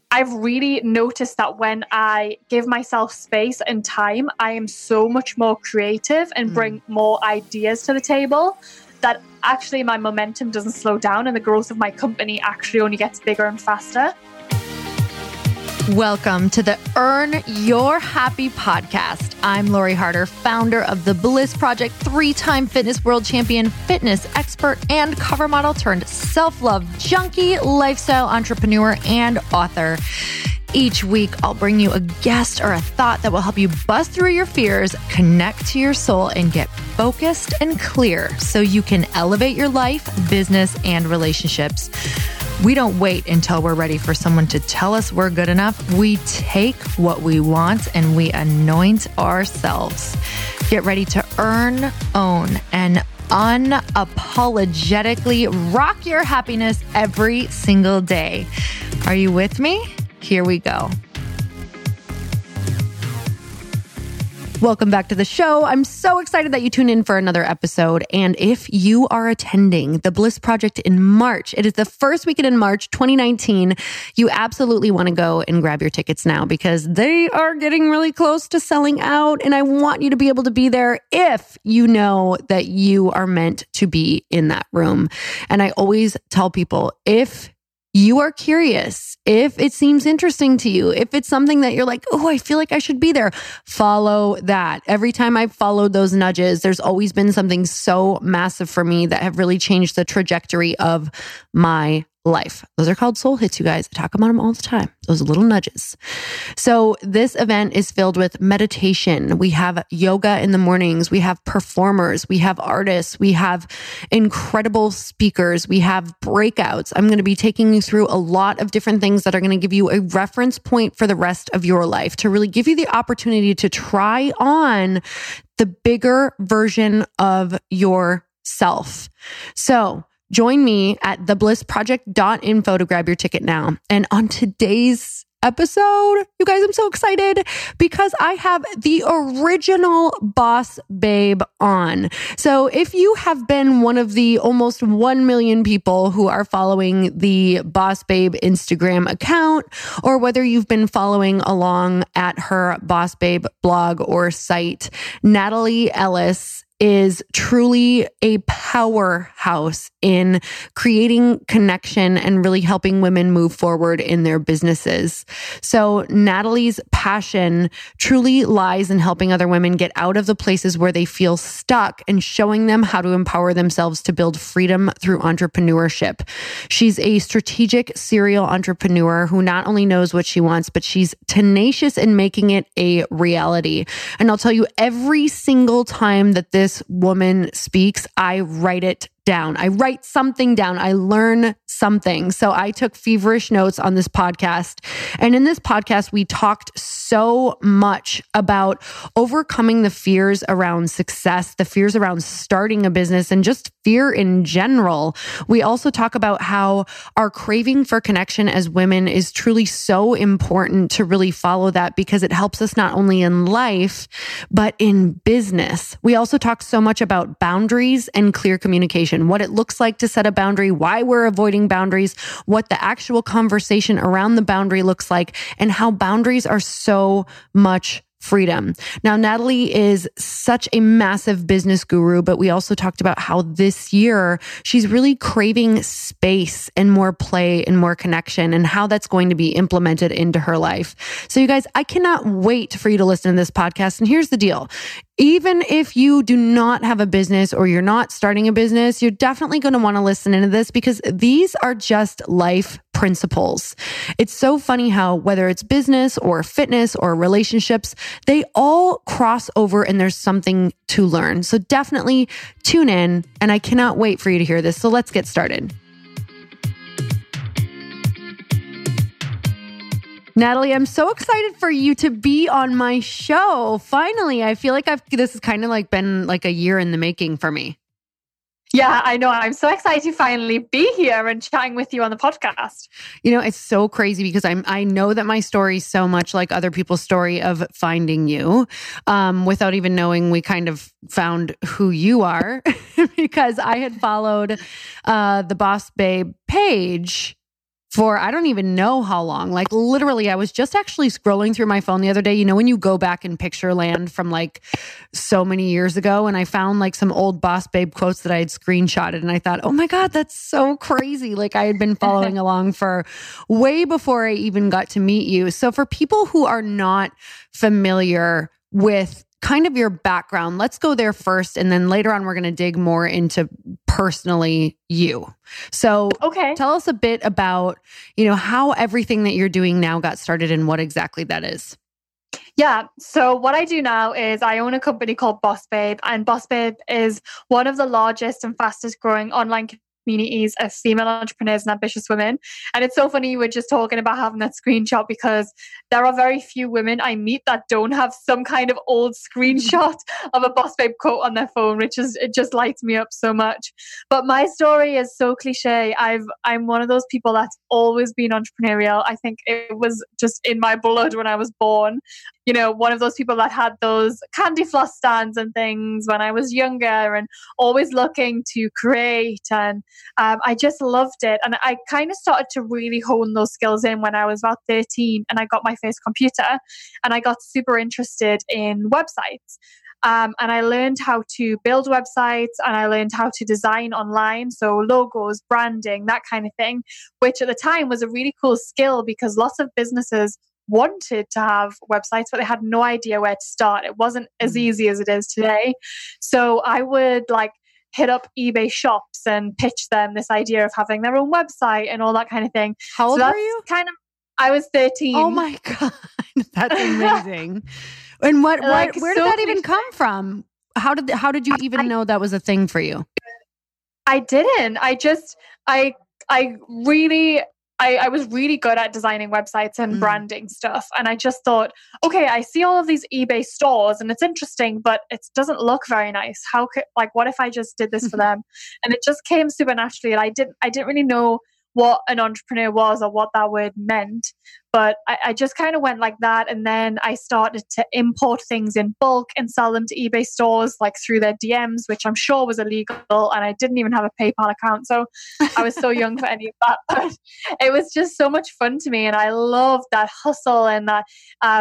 I've really noticed that when I give myself space and time, I am so much more creative and bring more ideas to the table, that actually my momentum doesn't slow down and the growth of my company actually only gets bigger and faster. Welcome to the Earn Your Happy podcast. I'm Lori Harder, founder of The Bliss Project, 3-time fitness world champion, fitness expert, and cover model turned self-love junkie, lifestyle entrepreneur, and author. Each week, I'll bring you a guest or a thought that will help you bust through your fears, connect to your soul, and get focused and clear so you can elevate your life, business, and relationships. We don't wait until we're ready for someone to tell us we're good enough. We take what we want and we anoint ourselves. Get ready to earn, own, and unapologetically rock your happiness every single day. Are you with me? Here we go. Welcome back to the show. I'm so excited that you tuned in for another episode. And if you are attending the Bliss Project in March, it is the first weekend in March 2019. You absolutely want to go and grab your tickets now because they are getting really close to selling out. And I want you to be able to be there if you know that you are meant to be in that room. And I always tell people, if you are curious, if it seems interesting to you, if it's something that you're like, oh, I feel like I should be there, follow that. Every time I've followed those nudges, there's always been something so massive for me that have really changed the trajectory of my life. Those are called soul hits, you guys. I talk about them all the time. Those little nudges. So this event is filled with meditation. We have yoga in the mornings. We have performers. We have artists. We have incredible speakers. We have breakouts. I'm going to be taking you through a lot of different things that are going to give you a reference point for the rest of your life, to really give you the opportunity to try on the bigger version of yourself. So join me at theblissproject.info to grab your ticket now. And on today's episode, you guys, I'm so excited because I have the original Boss Babe on. So if you have been one of the almost 1 million people who are following the Boss Babe Instagram account, or whether you've been following along at her Boss Babe blog or site, Natalie Ellis is truly a powerhouse in creating connection and really helping women move forward in their businesses. So Natalie's passion truly lies in helping other women get out of the places where they feel stuck and showing them how to empower themselves to build freedom through entrepreneurship. She's a strategic serial entrepreneur who not only knows what she wants, but she's tenacious in making it a reality. And I'll tell you, every single time that this woman speaks, I write it down. I write something down. I learn something. So I took feverish notes on this podcast. And in this podcast, we talked so much about overcoming the fears around success, the fears around starting a business, and just fear in general. We also talk about how our craving for connection as women is truly so important to really follow that, because it helps us not only in life, but in business. We also talk so much about boundaries and clear communication, what it looks like to set a boundary, why we're avoiding boundaries, what the actual conversation around the boundary looks like, and how boundaries are so much freedom. Now, Natalie is such a massive business guru, but we also talked about how this year she's really craving space and more play and more connection, and how that's going to be implemented into her life. So you guys, I cannot wait for you to listen to this podcast. And here's the deal. Even if you do not have a business or you're not starting a business, you're definitely going to want to listen into this, because these are just life principles. It's so funny how whether it's business or fitness or relationships, they all cross over and there's something to learn. So definitely tune in, and I cannot wait for you to hear this. So let's get started. Natalie, I'm so excited for you to be on my show. Finally, I feel like this has kind of like been like a year in the making for me. Yeah, I know. I'm so excited to finally be here and chatting with you on the podcast. You know, it's so crazy because I know that my story is so much like other people's story of finding you. Without even knowing, we kind of found who you are because I had followed the Boss Babe page for I don't even know how long. Like literally, I was just actually scrolling through my phone the other day. You know, when you go back in picture land from like so many years ago, and I found like some old Boss Babe quotes that I had screenshotted, and I thought, oh my God, that's so crazy. Like I had been following along for way before I even got to meet you. So for people who are not familiar with kind of your background, let's go there first. And then later on, we're going to dig more into personally you. So tell us a bit about, you know, how everything that you're doing now got started and what exactly that is. Yeah. So what I do now is I own a company called Boss Babe, and Boss Babe is one of the largest and fastest growing online communities of female entrepreneurs and ambitious women. And it's so funny, you were just talking about having that screenshot, because there are very few women I meet that don't have some kind of old screenshot of a Boss Babe quote on their phone, it just lights me up so much. But my story is so cliche. I'm one of those people that's always been entrepreneurial. I think it was just in my blood when I was born. You know, one of those people that had those candy floss stands and things when I was younger, and always looking to create. And I just loved it. And I kind of started to really hone those skills in when I was about 13, and I got my first computer, and I got super interested in websites. And I learned how to build websites, and I learned how to design online. So logos, branding, that kind of thing, which at the time was a really cool skill, because lots of businesses wanted to have websites, but they had no idea where to start. It wasn't as easy as it is today. So I would like hit up eBay shops and pitch them this idea of having their own website and all that kind of thing. How old were you? I was 13. Oh my God. That's amazing. And where did that even come from? How did you even know that was a thing for you? I didn't. I was really good at designing websites and branding stuff. And I just thought, okay, I see all of these eBay stores and it's interesting, but it doesn't look very nice. What if I just did this for them? And it just came super naturally. And I didn't really know what an entrepreneur was or what that word meant. But I just kind of went like that. And then I started to import things in bulk and sell them to eBay stores, like through their DMs, which I'm sure was illegal. And I didn't even have a PayPal account. So I was so young for any of that. But it was just so much fun to me. And I loved that hustle and that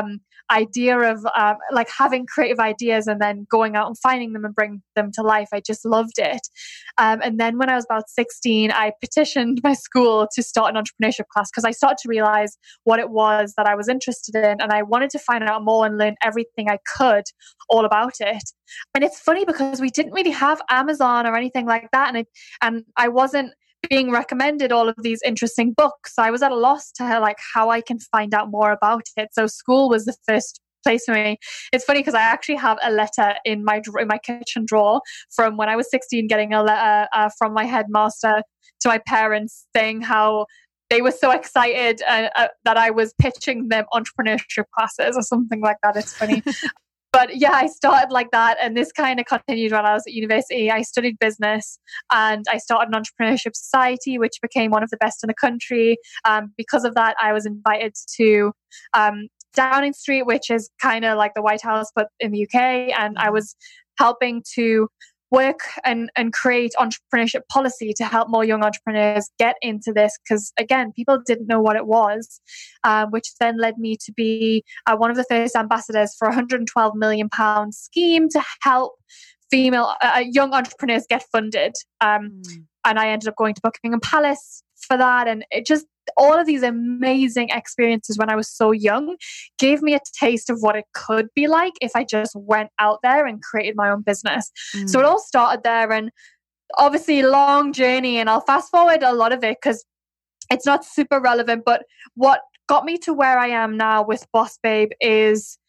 idea of like having creative ideas and then going out and finding them and bring them to life. I just loved it. And then when I was about 16, I petitioned my school to start an entrepreneurship class, because I started to realize what it was that I was interested in, and I wanted to find out more and learn everything I could all about it. And it's funny because we didn't really have Amazon or anything like that, and I wasn't being recommended all of these interesting books. I was at a loss to like how I can find out more about it. So school was the first place for me. It's funny because I actually have a letter in my kitchen drawer from when I was 16, getting a letter from my headmaster to my parents saying how they were so excited that I was pitching them entrepreneurship classes or something like that. It's funny. But yeah, I started like that. And this kind of continued when I was at university. I studied business and I started an entrepreneurship society, which became one of the best in the country. Because of that, I was invited to Downing Street, which is kind of like the White House, but in the UK. And I was helping to work and create entrepreneurship policy to help more young entrepreneurs get into this, because again, people didn't know what it was, which then led me to be one of the first ambassadors for a £112 million scheme to help female young entrepreneurs get funded. And I ended up going to Buckingham Palace for that, and it just all of these amazing experiences when I was so young gave me a taste of what it could be like if I just went out there and created my own business. So it all started there, and obviously long journey, and I'll fast forward a lot of it because it's not super relevant. But what got me to where I am now with Boss Babe is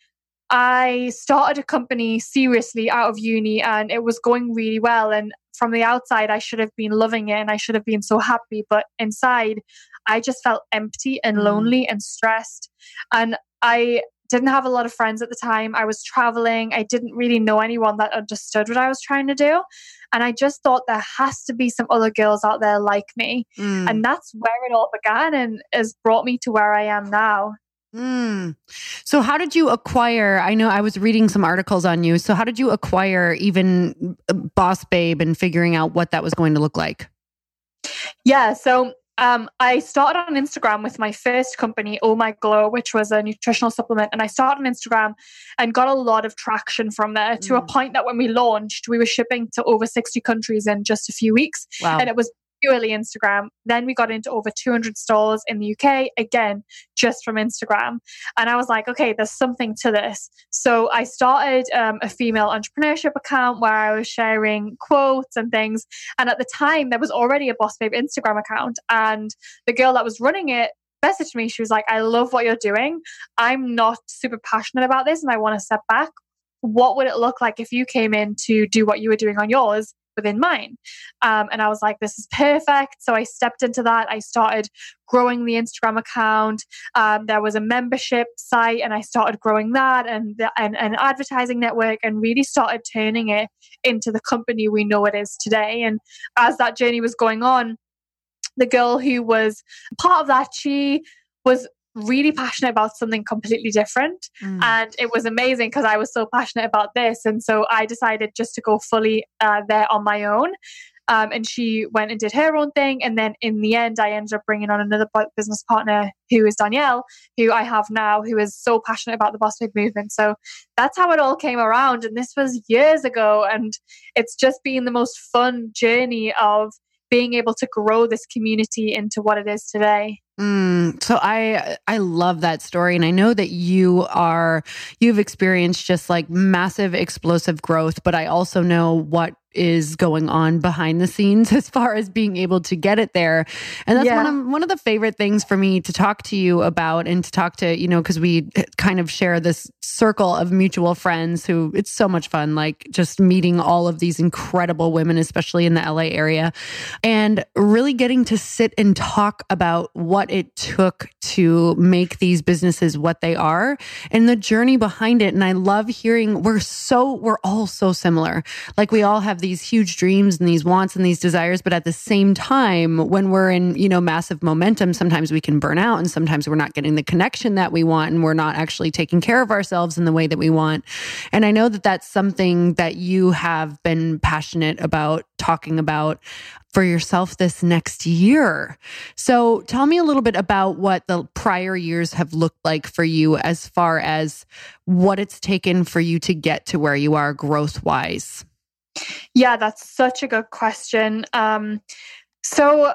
I started a company seriously out of uni, and it was going really well. And from the outside, I should have been loving it and I should have been so happy. But inside, I just felt empty and lonely and stressed. And I didn't have a lot of friends at the time. I was traveling. I didn't really know anyone that understood what I was trying to do. And I just thought there has to be some other girls out there like me. And that's where it all began and has brought me to where I am now. So how did you acquire, I know I was reading some articles on you. So how did you acquire even Boss Babe and figuring out what that was going to look like? Yeah. So I started on Instagram with my first company, Oh My Glow, which was a nutritional supplement. And I started on Instagram and got a lot of traction from there to a point that when we launched, we were shipping to over 60 countries in just a few weeks. Wow. And it was purely Instagram. Then we got into over 200 stores in the UK, again, just from Instagram. And I was like, okay, there's something to this. So I started a female entrepreneurship account where I was sharing quotes and things. And at the time, there was already a Boss Babe Instagram account. And the girl that was running it messaged me. She was like, I love what you're doing. I'm not super passionate about this and I want to step back. What would it look like if you came in to do what you were doing on yours within mine? And I was like, this is perfect. So I stepped into that. I started growing the Instagram account. There was a membership site and I started growing that and an advertising network and really started turning it into the company we know it is today. And as that journey was going on, the girl who was part of that, she was really passionate about something completely different. And it was amazing because I was so passionate about this. And so I decided just to go fully there on my own. And she went and did her own thing. And then in the end, I ended up bringing on another business partner who is Danielle, who I have now, who is so passionate about the Boss Babe movement. So that's how it all came around. And this was years ago. And it's just been the most fun journey of being able to grow this community into what it is today. So I love that story. And I know that you've experienced just like massive explosive growth, but I also know what is going on behind the scenes as far as being able to get it there. And that's one of the favorite things for me to talk to you about and to talk to, because we kind of share this circle of mutual friends who it's so much fun, like just meeting all of these incredible women, especially in the LA area, and really getting to sit and talk about what it took to make these businesses what they are and the journey behind it. And I love hearing we're all so similar. Like we all have these huge dreams and these wants and these desires, but at the same time, when we're in, massive momentum, sometimes we can burn out and sometimes we're not getting the connection that we want and we're not actually taking care of ourselves in the way that we want. And I know that that's something that you have been passionate about talking about for yourself this next year. So tell me a little bit about what the prior years have looked like for you as far as what it's taken for you to get to where you are growth-wise. Yeah, that's such a good question. So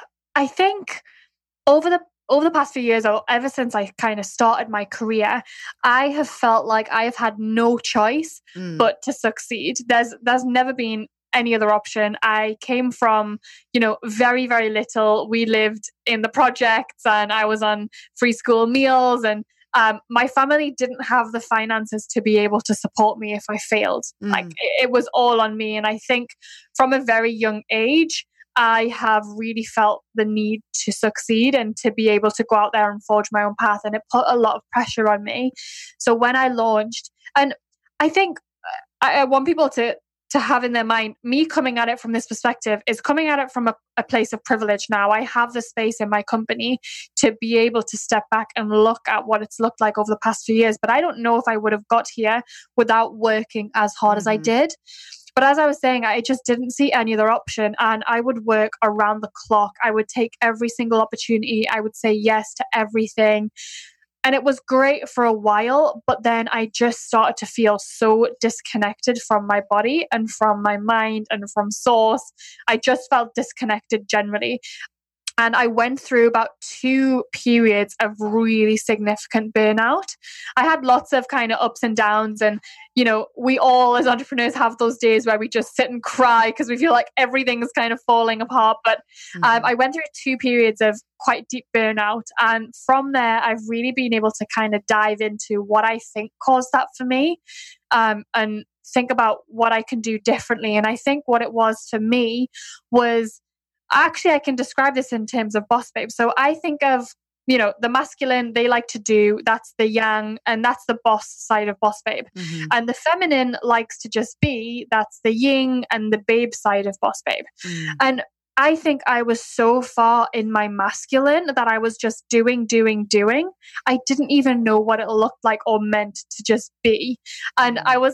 I think over the past few years, or ever since I kind of started my career, I have felt like I have had no choice but to succeed. There's never been any other option. I came from, very, very little. We lived in the projects and I was on free school meals and my family didn't have the finances to be able to support me if I failed. Like it was all on me. And I think from a very young age, I have really felt the need to succeed and to be able to go out there and forge my own path. And it put a lot of pressure on me. So when I launched, and I think I want people to have in their mind, me coming at it from this perspective is coming at it from a place of privilege now. I have the space in my company to be able to step back and look at what it's looked like over the past few years. But I don't know if I would have got here without working as hard as I did. But as I was saying, I just didn't see any other option. And I would work around the clock. I would take every single opportunity. I would say yes to everything. And it was great for a while, but then I just started to feel so disconnected from my body and from my mind and from source. I just felt disconnected generally. And I went through about 2 periods of really significant burnout. I had lots of kind of ups and downs. And, we all as entrepreneurs have those days where we just sit and cry because we feel like everything's kind of falling apart. But I went through 2 periods of quite deep burnout. And from there, I've really been able to kind of dive into what I think caused that for me and think about what I can do differently. And I think what it was for me was, actually, I can describe this in terms of Boss Babe. So I think of, the masculine, they like to do, that's the yang, and that's the boss side of Boss Babe. And the feminine likes to just be, that's the yin and the babe side of Boss Babe. And I think I was so far in my masculine that I was just doing. I didn't even know what it looked like or meant to just be. And I was like,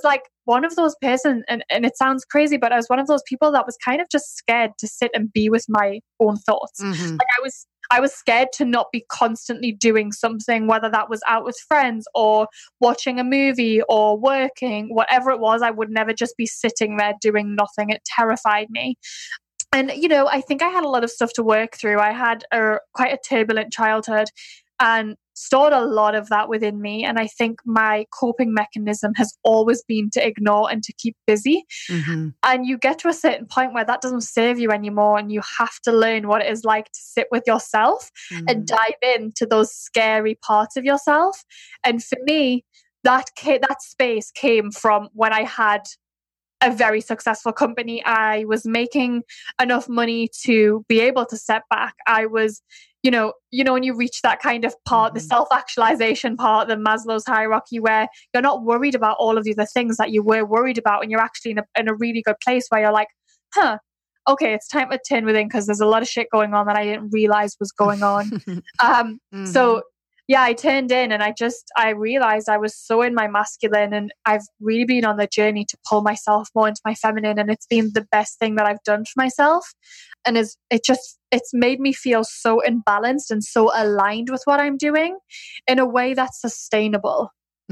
one of those person, and it sounds crazy, but I was one of those people that was kind of just scared to sit and be with my own thoughts. Like I was scared to not be constantly doing something, whether that was out with friends or watching a movie or working, whatever it was. I would never just be sitting there doing nothing. It terrified me. And, I think I had a lot of stuff to work through. I had quite a turbulent childhood and stored a lot of that within me. And I think my coping mechanism has always been to ignore and to keep busy. And you get to a certain point where that doesn't serve you anymore. And you have to learn what it is like to sit with yourself and dive into those scary parts of yourself. And for me, that space came from when I had a very successful company. I was making enough money to be able to step back. I was, when you reach that kind of part, the self-actualization part, the Maslow's hierarchy, where you're not worried about all of the other things that you were worried about, and you're actually in a really good place where you're like, okay, it's time to turn within because there's a lot of shit going on that I didn't realize was going on. So yeah, I turned in and I realized I was so in my masculine, and I've really been on the journey to pull myself more into my feminine. And it's been the best thing that I've done for myself. And it's made me feel so imbalanced and so aligned with what I'm doing in a way that's sustainable.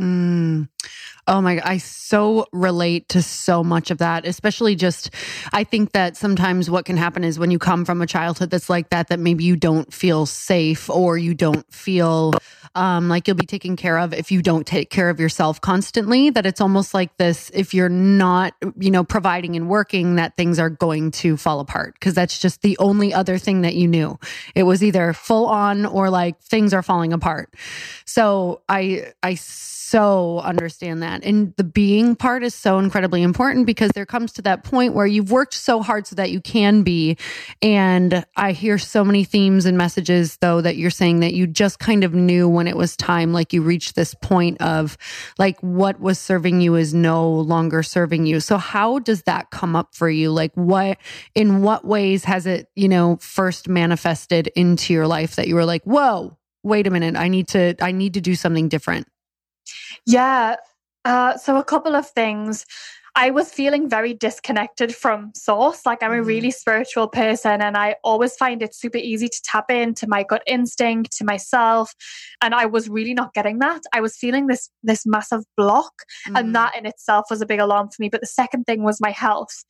Oh my God, I so relate to so much of that, especially I think that sometimes what can happen is when you come from a childhood that's like that maybe you don't feel safe, or you don't feel like you'll be taken care of if you don't take care of yourself constantly, that it's almost like this, if you're not, providing and working, that things are going to fall apart because that's just the only other thing that you knew. It was either full on or like things are falling apart. So I so understand that. And the being part is so incredibly important because there comes to that point where you've worked so hard so that you can be. And I hear so many themes and messages though that you're saying that you just kind of knew when it was time, like you reached this point of like what was serving you is no longer serving you. So how does that come up for you? Like in what ways has it, first manifested into your life that you were like, whoa, wait a minute, I need to do something different? Yeah. So a couple of things. I was feeling very disconnected from source. Like I'm a really spiritual person, and I always find it super easy to tap into my gut instinct, to myself. And I was really not getting that. I was feeling this massive block, and that in itself was a big alarm for me. But the second thing was my health.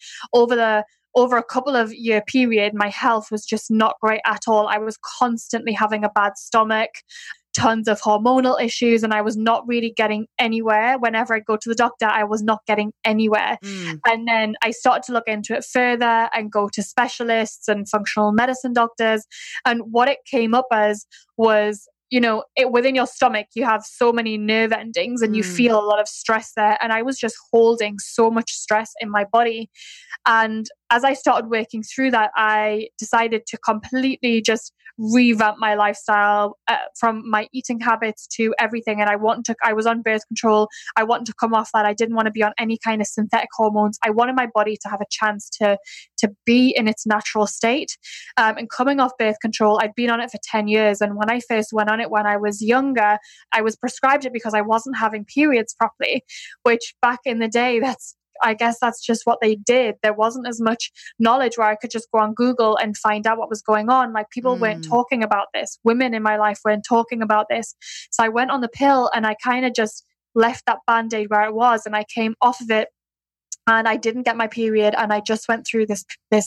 Over a couple of year period, my health was just not great at all. I was constantly having a bad stomach, tons of hormonal issues, and I was not really getting anywhere. Whenever I go to the doctor, I was not getting anywhere. And then I started to look into it further and go to specialists and functional medicine doctors. And what it came up as was, within your stomach, you have so many nerve endings and you feel a lot of stress there. And I was just holding so much stress in my body. And as I started working through that, I decided to completely just revamp my lifestyle, from my eating habits to everything. And I was on birth control. I wanted to come off that. I didn't want to be on any kind of synthetic hormones. I wanted my body to have a chance to be in its natural state. And coming off birth control, I'd been on it for 10 years. And when I first went on it when I was younger, I was prescribed it because I wasn't having periods properly, which back in the day, I guess that's just what they did. There wasn't as much knowledge where I could just go on Google and find out what was going on. Like people weren't talking about this. Women in my life weren't talking about this. So I went on the pill and I kind of just left that Band-Aid where it was, and I came off of it and I didn't get my period. And I just went through this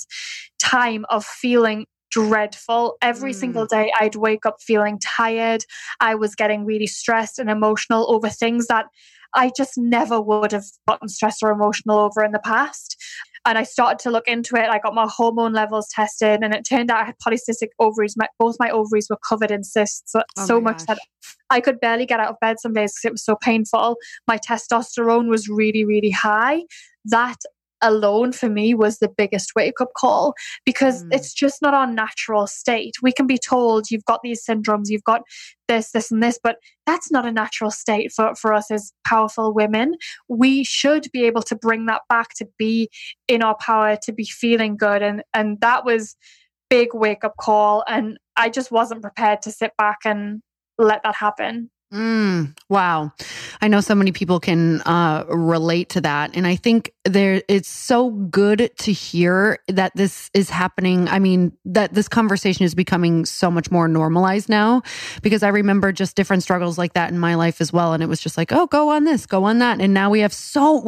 time of feeling dreadful. Every single day I'd wake up feeling tired. I was getting really stressed and emotional over things that I just never would have gotten stressed or emotional over in the past. And I started to look into it. I got my hormone levels tested, and it turned out I had polycystic ovaries. Both my ovaries were covered in cysts, so much that I could barely get out of bed some days because it was so painful. My testosterone was really, really high. That alone for me was the biggest wake-up call, because it's just not our natural state. We can be told you've got these syndromes, you've got this and this, but that's not a natural state for us as powerful women. We should be able to bring that back, to be in our power, to be feeling good. And that was big wake-up call. And I just wasn't prepared to sit back and let that happen. Wow. I know so many people can relate to that. And I think it's so good to hear that this is happening. I mean, that this conversation is becoming so much more normalized now, because I remember just different struggles like that in my life as well. And it was just like, oh, go on this, go on that. And now we have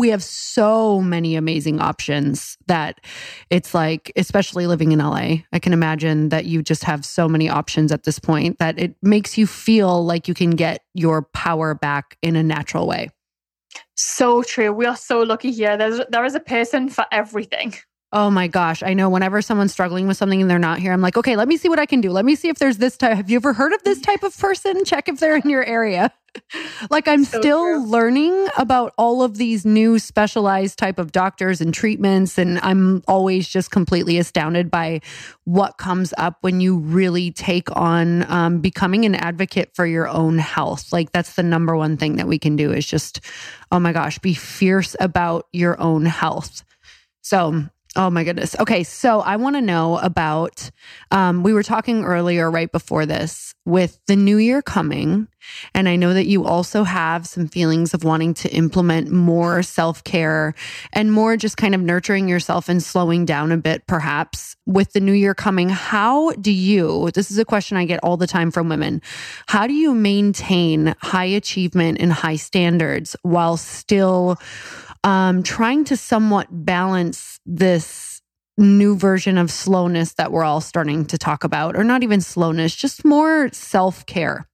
so many amazing options that it's like, especially living in LA, I can imagine that you just have so many options at this point that it makes you feel like you can get your power back in a natural way. So true. We are so lucky here. There is a person for everything. Oh my gosh. I know whenever someone's struggling with something and they're not here, I'm like, okay, let me see what I can do. Let me see if there's this type. Have you ever heard of this type of person? Check if they're in your area. Like I'm so still true. Learning about all of these new specialized type of doctors and treatments. And I'm always just completely astounded by what comes up when you really take on becoming an advocate for your own health. Like that's the number one thing that we can do is just, oh my gosh, be fierce about your own health. So oh my goodness. Okay. So I want to know about, we were talking earlier right before this with the new year coming. And I know that you also have some feelings of wanting to implement more self-care and more just kind of nurturing yourself and slowing down a bit, perhaps with the new year coming. How do you, this is a question I get all the time from women. How do you maintain high achievement and high standards while still trying to somewhat balance this new version of slowness that we're all starting to talk about, or not even slowness, just more self-care?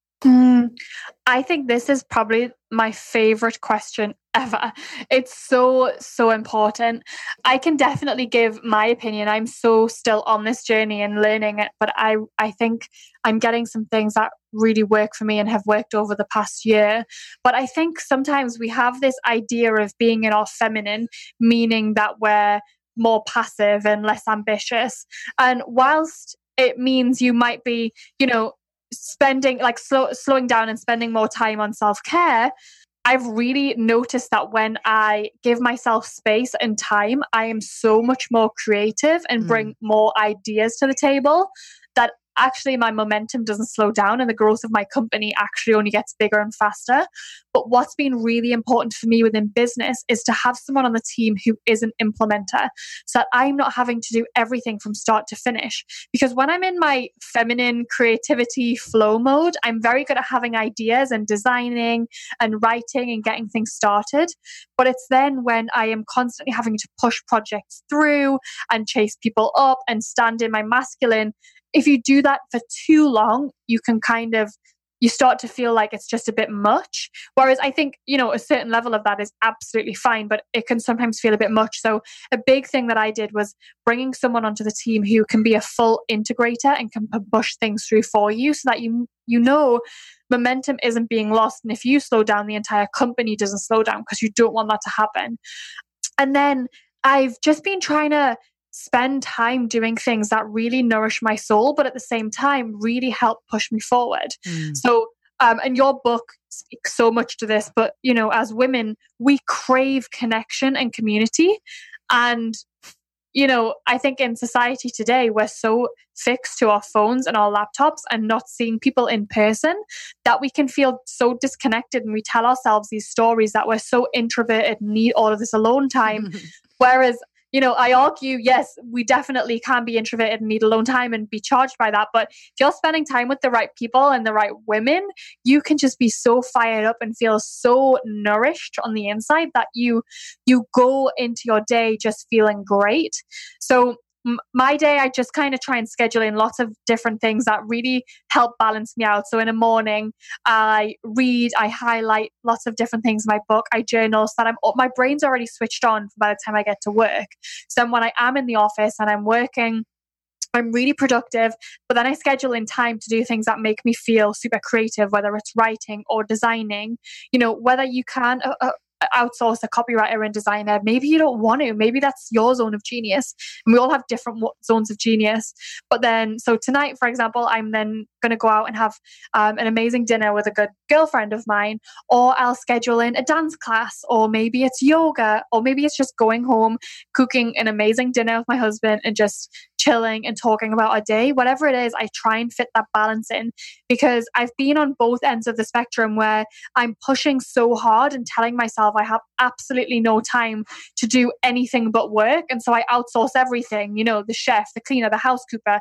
I think this is probably my favorite question ever. It's so important. I can definitely give my opinion. I'm so still on this journey and learning it, but I think I'm getting some things that really work for me and have worked over the past year. But I think sometimes we have this idea of being in our feminine, meaning that we're more passive and less ambitious. And whilst it means you might be, spending like slowing down and spending more time on self-care, I've really noticed that when I give myself space and time, I am so much more creative and bring more ideas to the table that actually my momentum doesn't slow down and the growth of my company actually only gets bigger and faster. But what's been really important for me within business is to have someone on the team who is an implementer so that I'm not having to do everything from start to finish. Because when I'm in my feminine creativity flow mode, I'm very good at having ideas and designing and writing and getting things started. But it's then when I am constantly having to push projects through and chase people up and stand in my masculine. If you do that for too long, you start to feel like it's just a bit much. Whereas I think, a certain level of that is absolutely fine, but it can sometimes feel a bit much. So a big thing that I did was bringing someone onto the team who can be a full integrator and can push things through for you so that momentum isn't being lost. And if you slow down, the entire company doesn't slow down because you don't want that to happen. And then I've just been trying to spend time doing things that really nourish my soul, but at the same time really help push me forward. So, and your book speaks so much to this, but as women, we crave connection and community. And, I think in society today, we're so fixed to our phones and our laptops and not seeing people in person that we can feel so disconnected, and we tell ourselves these stories that we're so introverted and need all of this alone time. Whereas I argue, yes, we definitely can be introverted and need alone time and be charged by that. But if you're spending time with the right people and the right women, you can just be so fired up and feel so nourished on the inside that you go into your day just feeling great. So my day, I just kind of try and schedule in lots of different things that really help balance me out. So in the morning, I read, I highlight lots of different things in my book. I journal so that my brain's already switched on by the time I get to work. So then when I am in the office and I'm working, I'm really productive, but then I schedule in time to do things that make me feel super creative, whether it's writing or designing. Whether you can outsource a copywriter and designer, maybe you don't want to, maybe that's your zone of genius, and we all have different zones of genius. But then, so tonight, for example, I'm then going to go out and have an amazing dinner with a good girlfriend of mine, or I'll schedule in a dance class, or maybe it's yoga, or maybe it's just going home, cooking an amazing dinner with my husband and just chilling and talking about our day. Whatever it is, I try and fit that balance in, because I've been on both ends of the spectrum where I'm pushing so hard and telling myself I have absolutely no time to do anything but work. And so I outsource everything, the chef, the cleaner, the housekeeper,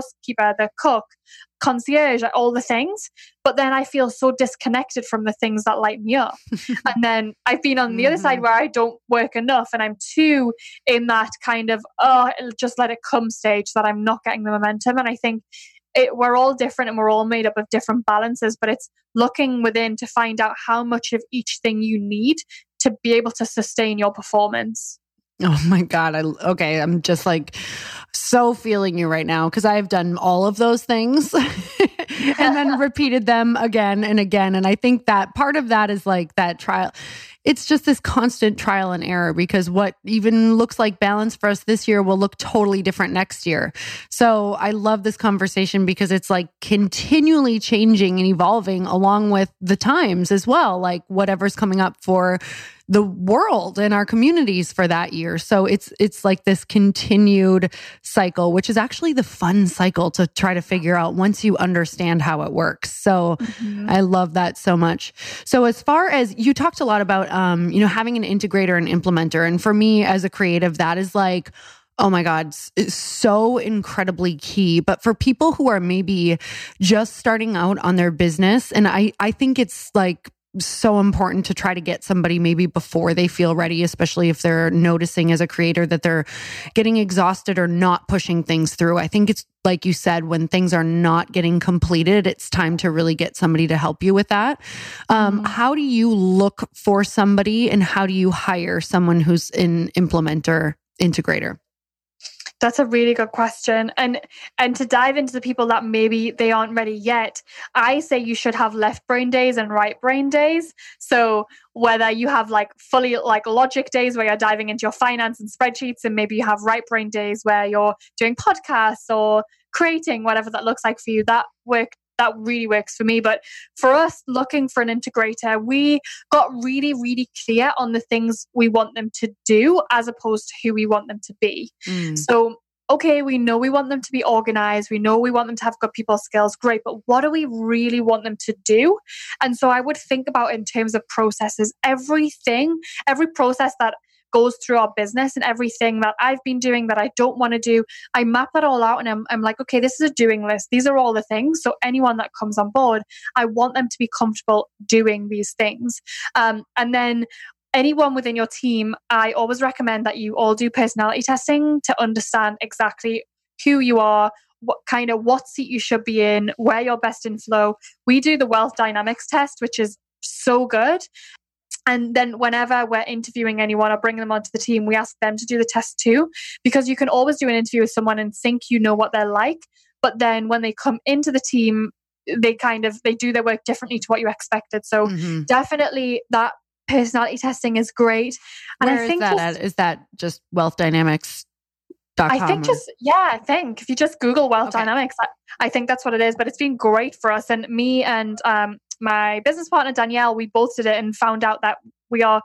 the cook, concierge, all the things. But then I feel so disconnected from the things that light me up. And then I've been on the other side where I don't work enough and I'm too in that kind of, just let it come stage, that I'm not getting the momentum. And I think we're all different and we're all made up of different balances, but it's looking within to find out how much of each thing you need to be able to sustain your performance. Oh my God. I'm just like so feeling you right now, because I've done all of those things and then repeated them again and again. And I think that part of that is like that trial. It's just this constant trial and error, because what even looks like balance for us this year will look totally different next year. So I love this conversation because it's like continually changing and evolving along with the times as well, like whatever's coming up for the world and our communities for that year. So it's like this continued cycle, which is actually the fun cycle to try to figure out once you understand how it works. So I love that so much. So as far as you talked a lot about, having an integrator and implementer. And for me as a creative, that is like, oh my God, it's so incredibly key. But for people who are maybe just starting out on their business, and I think it's like so important to try to get somebody maybe before they feel ready, especially if they're noticing as a creator that they're getting exhausted or not pushing things through. I think it's like you said, when things are not getting completed, it's time to really get somebody to help you with that. How do you look for somebody, and how do you hire someone who's an implementer, integrator? That's a really good question. And to dive into the people that maybe they aren't ready yet, I say you should have left brain days and right brain days. So whether you have like fully like logic days where you're diving into your finance and spreadsheets, and maybe you have right brain days where you're doing podcasts or creating, whatever that looks like for you, that really works for me. But for us, looking for an integrator, we got really, really clear on the things we want them to do as opposed to who we want them to be. So, okay, we know we want them to be organized. We know we want them to have good people skills. Great. But what do we really want them to do? And so I would think about, in terms of processes, every process that goes through our business and everything that I've been doing that I don't want to do, I map that all out, and I'm like, okay, this is a doing list. These are all the things. So anyone that comes on board, I want them to be comfortable doing these things. And then anyone within your team, I always recommend that you all do personality testing to understand exactly who you are, what seat you should be in, where you're best in flow. We do the Wealth Dynamics test, which is so good. And then whenever we're interviewing anyone or bringing them onto the team, we ask them to do the test too, because you can always do an interview with someone and think you know what they're like. But then when they come into the team, they do their work differently to what you expected. So definitely that personality testing is great. And Where I think is that at? Is that just wealthdynamics.com? I think if you just Google Wealth Dynamics, I think that's what it is. But it's been great for us. And me and my business partner, Danielle, we both did it and found out that we are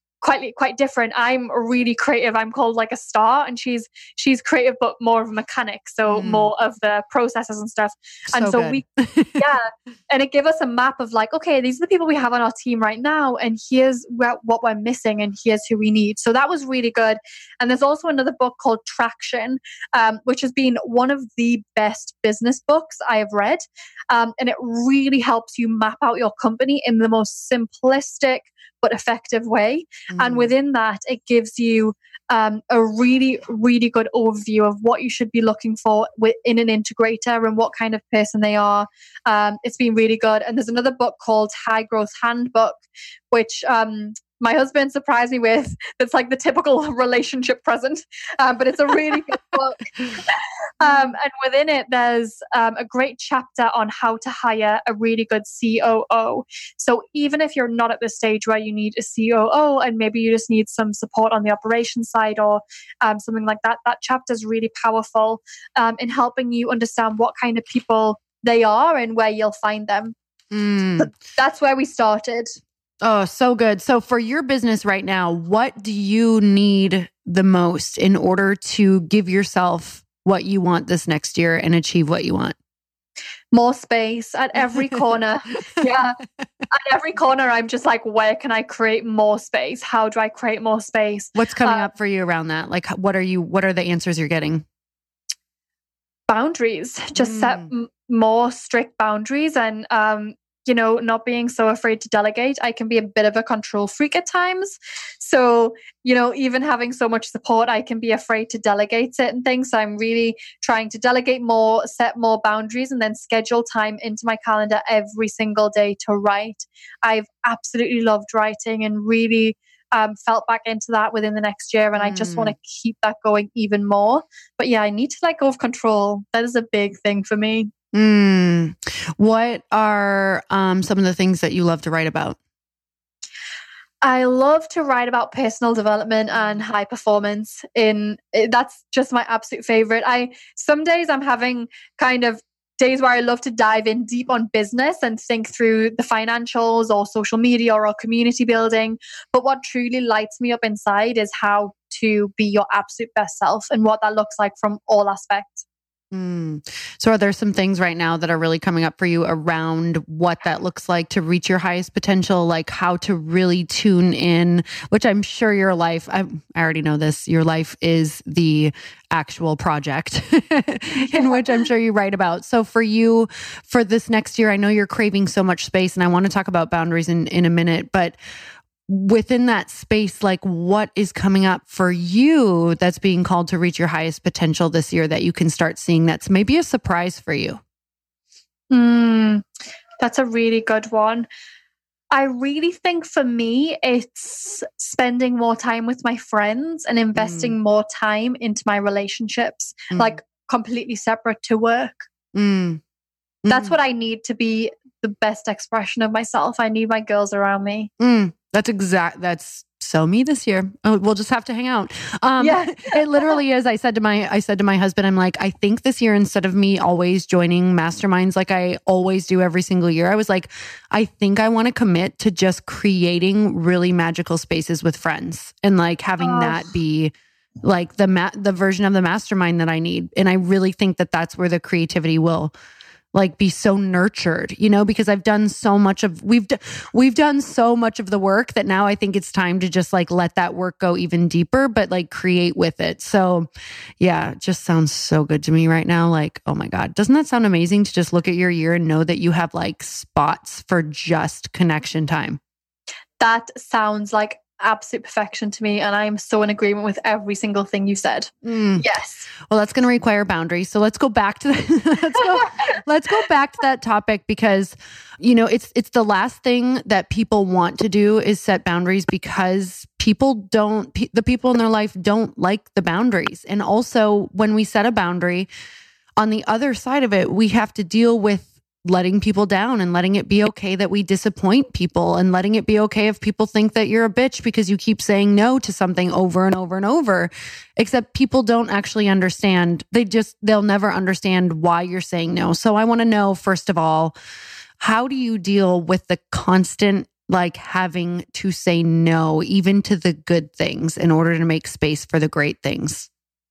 quite different. I'm really creative. I'm called like a star, and she's creative, but more of a mechanic. So more of the processes and stuff. And so we, and it gave us a map of like, okay, these are the people we have on our team right now, and here's what we're missing, and here's who we need. So that was really good. And there's also another book called Traction, which has been one of the best business books I have read. And it really helps you map out your company in the most simplistic but effective way. And within that, it gives you a really, really good overview of what you should be looking for in an integrator and what kind of person they are. It's been really good. And there's another book called High Growth Handbook, which my husband surprised me with. That's like the typical relationship present, but it's a really good book. And within it, there's a great chapter on how to hire a really good COO. So even if you're not at the stage where you need a COO and maybe you just need some support on the operations side or something like that, that chapter is really powerful in helping you understand what kind of people they are and where you'll find them. So that's where we started. Oh, so good. So for your business right now, what do you need the most in order to give yourself what you want this next year and achieve what you want? More space at every corner. Yeah. At every corner, I'm just like, where can I create more space? How do I create more space? What's coming up for you around that? Like, what are the answers you're getting? Boundaries. Just set more strict boundaries and, not being so afraid to delegate. I can be a bit of a control freak at times. So, even having so much support, I can be afraid to delegate certain things. So I'm really trying to delegate more, set more boundaries, and then schedule time into my calendar every single day to write. I've absolutely loved writing and really felt back into that within the next year. And I just want to keep that going even more. But yeah, I need to let go of control. That is a big thing for me. What are some of the things that you love to write about? I love to write about personal development and high performance. That's just my absolute favorite. Some days I'm having kind of days where I love to dive in deep on business and think through the financials or social media or community building. But what truly lights me up inside is how to be your absolute best self and what that looks like from all aspects. So are there some things right now that are really coming up for you around what that looks like to reach your highest potential, like how to really tune in, which I'm sure your life, I already know this, your life is the actual project in which I'm sure you write about. So for you, for this next year, I know you're craving so much space and I want to talk about boundaries in a minute, but within that space, like what is coming up for you that's being called to reach your highest potential this year that you can start seeing that's maybe a surprise for you? That's a really good one. I really think for me, it's spending more time with my friends and investing more time into my relationships, like completely separate to work. That's what I need to be the best expression of myself. I need my girls around me. That's so me this year. Oh, we'll just have to hang out. It literally is. I said to my husband, I'm like, I think this year, instead of me always joining masterminds like I always do every single year, I was like, I think I want to commit to just creating really magical spaces with friends and like having that be like the version of the mastermind that I need. And I really think that that's where the creativity will like be so nurtured, because I've done so much of, we've done so much of the work that now I think it's time to just like let that work go even deeper, but like create with it. So yeah, it just sounds so good to me right now. Like, oh my God, doesn't that sound amazing to just look at your year and know that you have like spots for just connection time? That sounds like absolute perfection to me. And I am so in agreement with every single thing you said. Yes. Well, that's going to require boundaries. So let's go back to let's go back to that topic because, it's the last thing that people want to do is set boundaries because the people in their life don't like the boundaries. And also when we set a boundary, on the other side of it, we have to deal with letting people down and letting it be okay that we disappoint people and letting it be okay if people think that you're a bitch because you keep saying no to something over and over and over, except people don't actually understand. They'll never understand why you're saying no. So I want to know, first of all, how do you deal with the constant like having to say no, even to the good things in order to make space for the great things?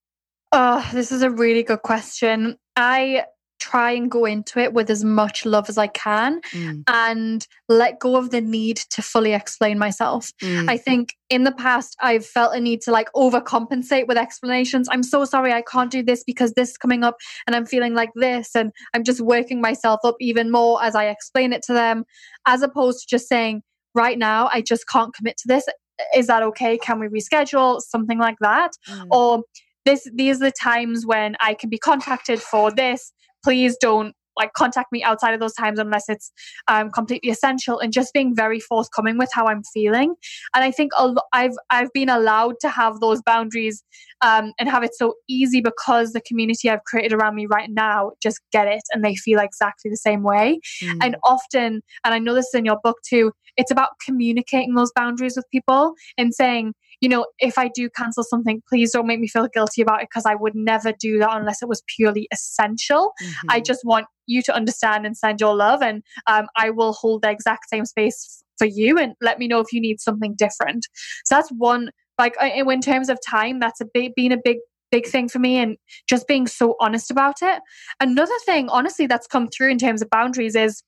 This is a really good question. I try and go into it with as much love as I can and let go of the need to fully explain myself. I think in the past, I've felt a need to like overcompensate with explanations. I'm so sorry, I can't do this because this is coming up and I'm feeling like this. And I'm just working myself up even more as I explain it to them, as opposed to just saying, right now, I just can't commit to this. Is that okay? Can we reschedule? Something like that. Or these are the times when I can be contacted for this. Please don't like contact me outside of those times unless it's completely essential, and just being very forthcoming with how I'm feeling. And I think I've been allowed to have those boundaries and have it so easy because the community I've created around me right now just get it and they feel exactly the same way. And often, and I know this is in your book too, it's about communicating those boundaries with people and saying, if I do cancel something, please don't make me feel guilty about it because I would never do that unless it was purely essential. I just want you to understand and send your love, and I will hold the exact same space for you and let me know if you need something different. So that's one, like in terms of time, that's been a big big thing for me, and just being so honest about it. Another thing, honestly, that's come through in terms of boundaries is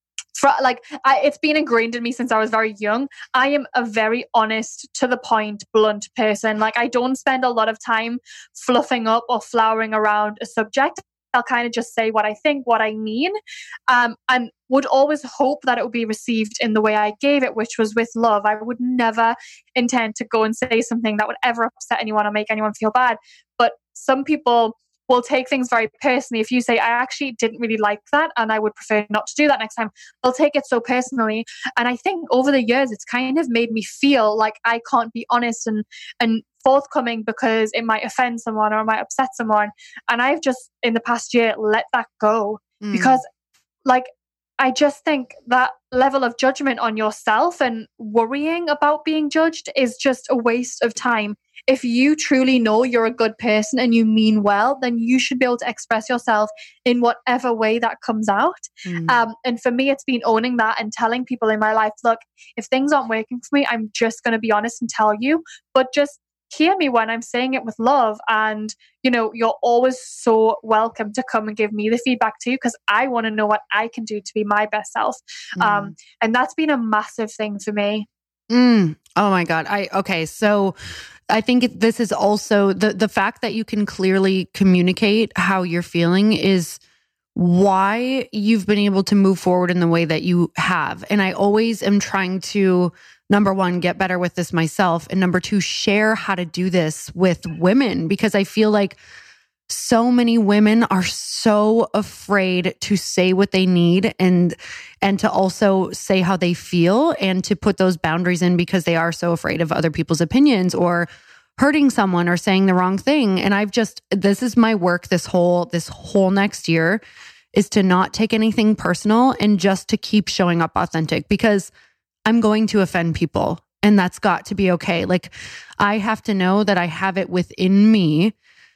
it's been ingrained in me since I was very young. I am a very honest, to the point, blunt person. Like, I don't spend a lot of time fluffing up or flowering around a subject. I'll kind of just say what I think, what I mean, and would always hope that it would be received in the way I gave it, which was with love. I would never intend to go and say something that would ever upset anyone or make anyone feel bad. But some people will take things very personally. If you say, I actually didn't really like that and I would prefer not to do that next time, they'll take it so personally. And I think over the years, it's kind of made me feel like I can't be honest and forthcoming because it might offend someone or it might upset someone. And I've just, in the past year, let that go because I just think that level of judgment on yourself and worrying about being judged is just a waste of time. If you truly know you're a good person and you mean well, then you should be able to express yourself in whatever way that comes out. And for me, it's been owning that and telling people in my life, look, if things aren't working for me, I'm just going to be honest and tell you, but just hear me when I'm saying it with love. And, you're always so welcome to come and give me the feedback too, because I want to know what I can do to be my best self. And that's been a massive thing for me. Oh my God. So I think this is also the fact that you can clearly communicate how you're feeling is why you've been able to move forward in the way that you have. And I always am trying to, number one, get better with this myself. And number two, share how to do this with women, because I feel like so many women are so afraid to say what they need and to also say how they feel and to put those boundaries in because they are so afraid of other people's opinions or hurting someone or saying the wrong thing. And this is my work this whole next year is to not take anything personal and just to keep showing up authentic, because I'm going to offend people and that's got to be okay. Like, I have to know that I have it within me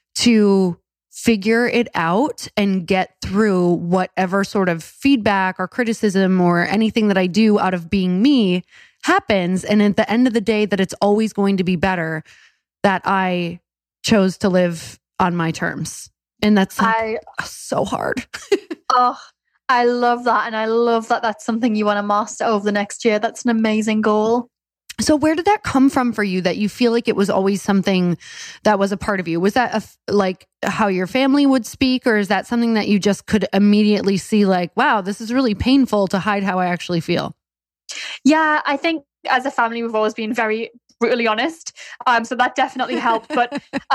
to figure it out and get through whatever sort of feedback or criticism or anything that I do out of being me happens. And at the end of the day, that it's always going to be better that I chose to live on my terms. And that's so hard. Oh, I love that. And I love that that's something you want to master over the next year. That's an amazing goal. So where did that come from for you, that you feel like it was always something that was a part of you? Was that like how your family would speak, or is that something that you just could immediately see like, wow, this is really painful to hide how I actually feel? Yeah, I think as a family, we've always been very brutally honest. So that definitely helped. But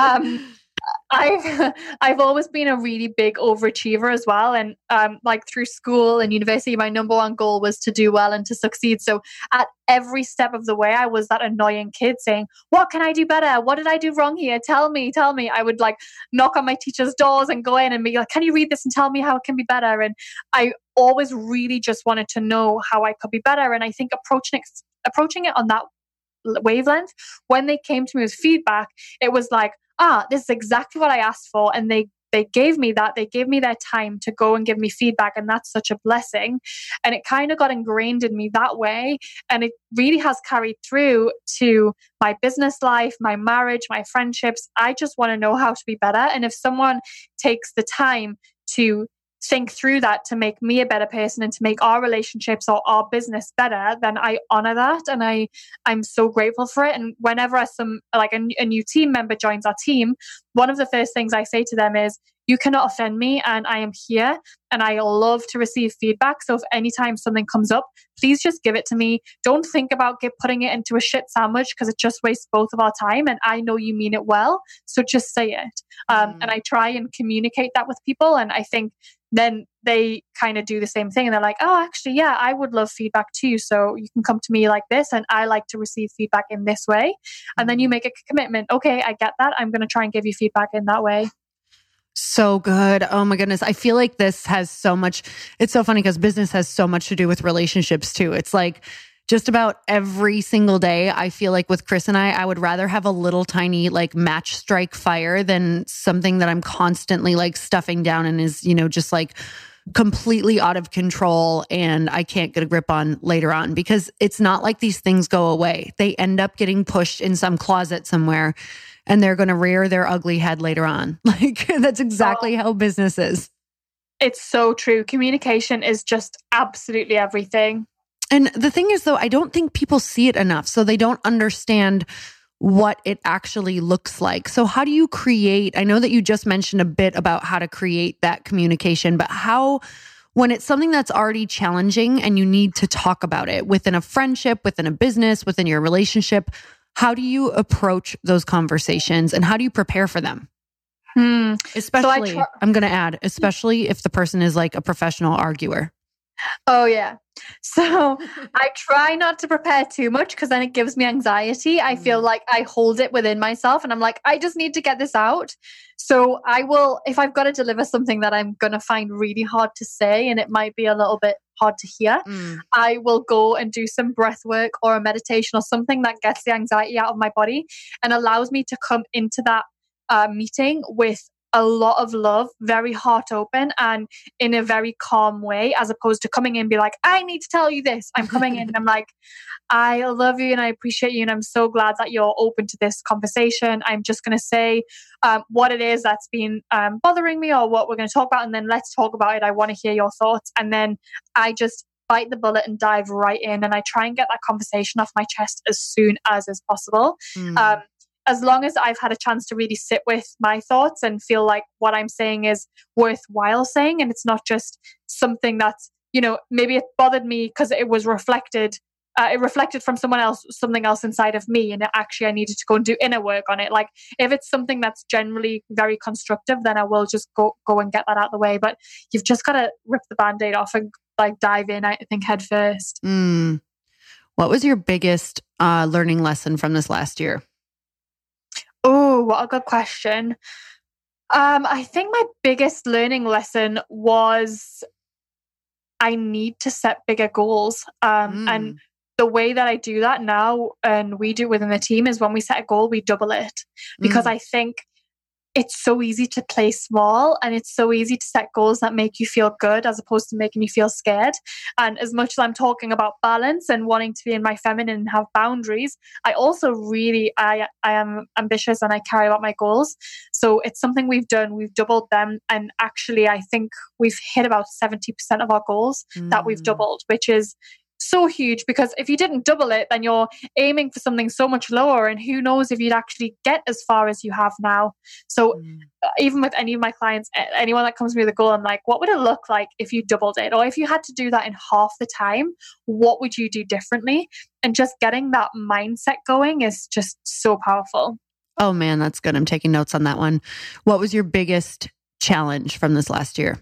I've always been a really big overachiever as well. And through school and university, my number one goal was to do well and to succeed. So at every step of the way, I was that annoying kid saying, what can I do better? What did I do wrong here? Tell me. I would knock on my teacher's doors and go in and be like, can you read this and tell me how it can be better? And I always really just wanted to know how I could be better. And I think approaching it on that wavelength, when they came to me with feedback, it was like, this is exactly what I asked for. And they gave me that. They gave me their time to go and give me feedback. And that's such a blessing. And it kind of got ingrained in me that way. And it really has carried through to my business life, my marriage, my friendships. I just want to know how to be better. And if someone takes the time to think through that to make me a better person and to make our relationships or our business better, then I honor that. And I'm so grateful for it. And whenever a new team member joins our team, one of the first things I say to them is, you cannot offend me and I am here and I love to receive feedback. So if anytime something comes up, please just give it to me. Don't think about putting it into a shit sandwich because it just wastes both of our time. And I know you mean it well. So just say it. And I try and communicate that with people. And I think then they kind of do the same thing. And they're like, oh, actually, yeah, I would love feedback too. So you can come to me like this. And I like to receive feedback in this way. And then you make a commitment. Okay, I get that. I'm going to try and give you feedback in that way. So good. Oh my goodness. I feel like this has so much, it's so funny because business has so much to do with relationships too. It's like just about every single day, I feel like with Chris and I would rather have a little tiny match strike fire than something that I'm constantly stuffing down and is, just completely out of control and I can't get a grip on later on, because it's not like these things go away. They end up getting pushed in some closet somewhere and they're going to rear their ugly head later on. Like that's exactly how business is. It's so true. Communication is just absolutely everything. And the thing is, though, I don't think people see it enough. So they don't understand what it actually looks like. So how do you create? I know that you just mentioned a bit about how to create that communication, but how, when it's something that's already challenging and you need to talk about it within a friendship, within a business, within your relationship, how do you approach those conversations and how do you prepare for them? Especially, I'm going to add, especially if the person is like a professional arguer. Oh, yeah. So I try not to prepare too much because then it gives me anxiety. I feel like I hold it within myself and I'm like, I just need to get this out. So I will, if I've got to deliver something that I'm going to find really hard to say and it might be a little bit hard to hear, I will go and do some breath work or a meditation or something that gets the anxiety out of my body and allows me to come into that meeting with a lot of love, very heart open and in a very calm way, as opposed to coming in and be like, I need to tell you this. I'm coming in and I'm like, I love you and I appreciate you and I'm so glad that you're open to this conversation. I'm just going to say what it is that's been bothering me or what we're going to talk about, and then let's talk about it. I want to hear your thoughts. And then I just bite the bullet and dive right in, and I try and get that conversation off my chest as soon as is possible. As long as I've had a chance to really sit with my thoughts and feel like what I'm saying is worthwhile saying, and it's not just something that's, you know, maybe it bothered me because it was reflected, it reflected from someone else, something else inside of me, and actually I needed to go and do inner work on it. Like if it's something that's generally very constructive, then I will just go and get that out of the way. But you've just got to rip the Band-Aid off and like dive in, I think, head first. What was your biggest learning lesson from this last year? Oh, what a good question. I think my biggest learning lesson was I need to set bigger goals. And the way that I do that now, and we do within the team, is when we set a goal, we double it. Because I think it's so easy to play small and it's so easy to set goals that make you feel good as opposed to making you feel scared. And as much as I'm talking about balance and wanting to be in my feminine and have boundaries, I also really, I am ambitious and I care about my goals. So it's something we've done. We've doubled them. And actually, I think we've hit about 70% of our goals that we've doubled, which is so huge, because if you didn't double it, then you're aiming for something so much lower, and who knows if you'd actually get as far as you have now. So even with any of my clients, anyone that comes to me with a goal, I'm like, what would it look like if you doubled it? Or if you had to do that in half the time, what would you do differently? And just getting that mindset going is just so powerful. Oh man, that's good. I'm taking notes on that one. What was your biggest challenge from this last year?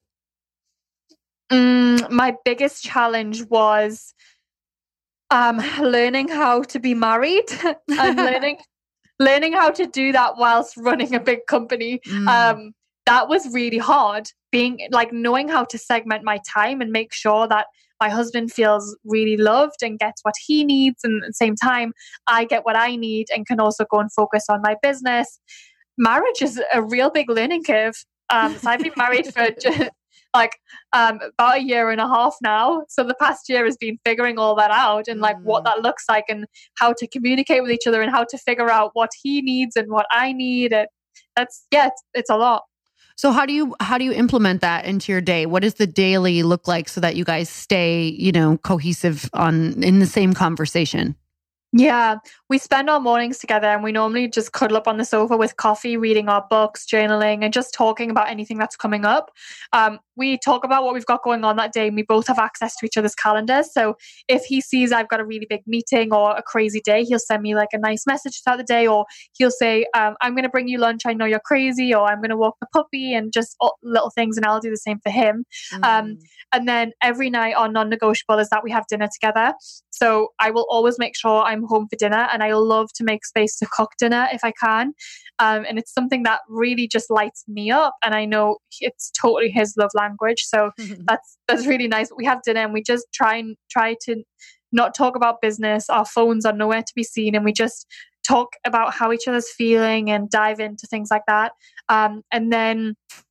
My biggest challenge was learning how to be married and learning how to do that whilst running a big company. That was really hard, being like knowing how to segment my time and make sure that my husband feels really loved and gets what he needs, and at the same time I get what I need and can also go and focus on my business. Marriage is a real big learning curve. So I've been married for about a year and a half now. So the past year has been figuring all that out and like what that looks like and how to communicate with each other and how to figure out what he needs and what I need. It's a lot. So how do you implement that into your day? What does the daily look like so that you guys stay, cohesive in the same conversation? Yeah, we spend our mornings together and we normally just cuddle up on the sofa with coffee, reading our books, journaling, and just talking about anything that's coming up. We talk about what we've got going on that day, and we both have access to each other's calendars. So if he sees I've got a really big meeting or a crazy day, he'll send me like a nice message throughout the day, or he'll say, I'm going to bring you lunch. I know you're crazy, or I'm going to walk the puppy, and just little things. And I'll do the same for him. And then every night our non-negotiable is that we have dinner together. So I will always make sure I'm home for dinner, and I love to make space to cook dinner if I can. And it's something that really just lights me up. And I know it's totally his love language. So that's really nice. We have dinner and we just try to not talk about business. Our phones are nowhere to be seen. And we just talk about how each other's feeling and dive into things like that. And then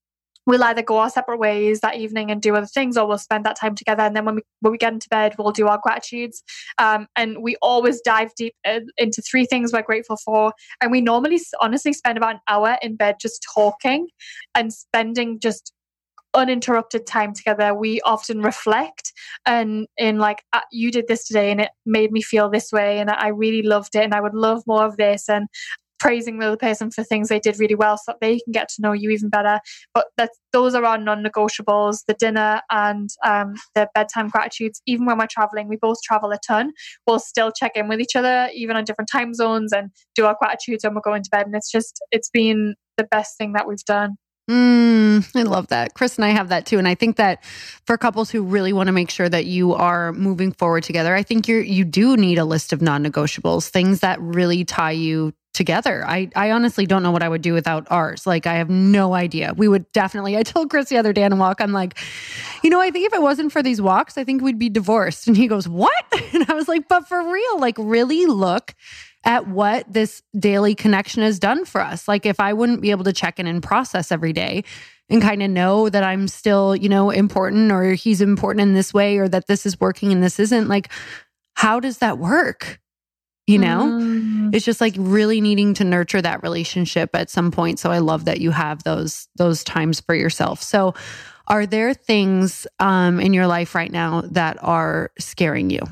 we'll either go our separate ways that evening and do other things, or we'll spend that time together. And then when we get into bed, we'll do our gratitudes. And we always dive deep into 3 things we're grateful for. And we normally honestly spend about an hour in bed just talking and spending just uninterrupted time together. We often reflect and in like, you did this today and it made me feel this way, and I really loved it and I would love more of this, and praising the other person for things they did really well so that they can get to know you even better. But those are our non-negotiables, the dinner and the bedtime gratitudes. Even when we're traveling, we both travel a ton, we'll still check in with each other even on different time zones and do our gratitudes when we're going to bed. And it's been the best thing that we've done. I love that. Chris and I have that too. And I think that for couples who really want to make sure that you are moving forward together, I think you do need a list of non-negotiables, things that really tie you together. I honestly don't know what I would do without ours. Like, I have no idea. We would definitely, I told Chris the other day on a walk, I'm like, I think if it wasn't for these walks, I think we'd be divorced. And he goes, what? And I was like, but for real, like really look at what this daily connection has done for us. Like, if I wouldn't be able to check in and process every day and kind of know that I'm still, important, or he's important in this way, or that this is working and this isn't, like, how does that work? It's just like really needing to nurture that relationship at some point. So I love that you have those times for yourself. So are there things in your life right now that are scaring you?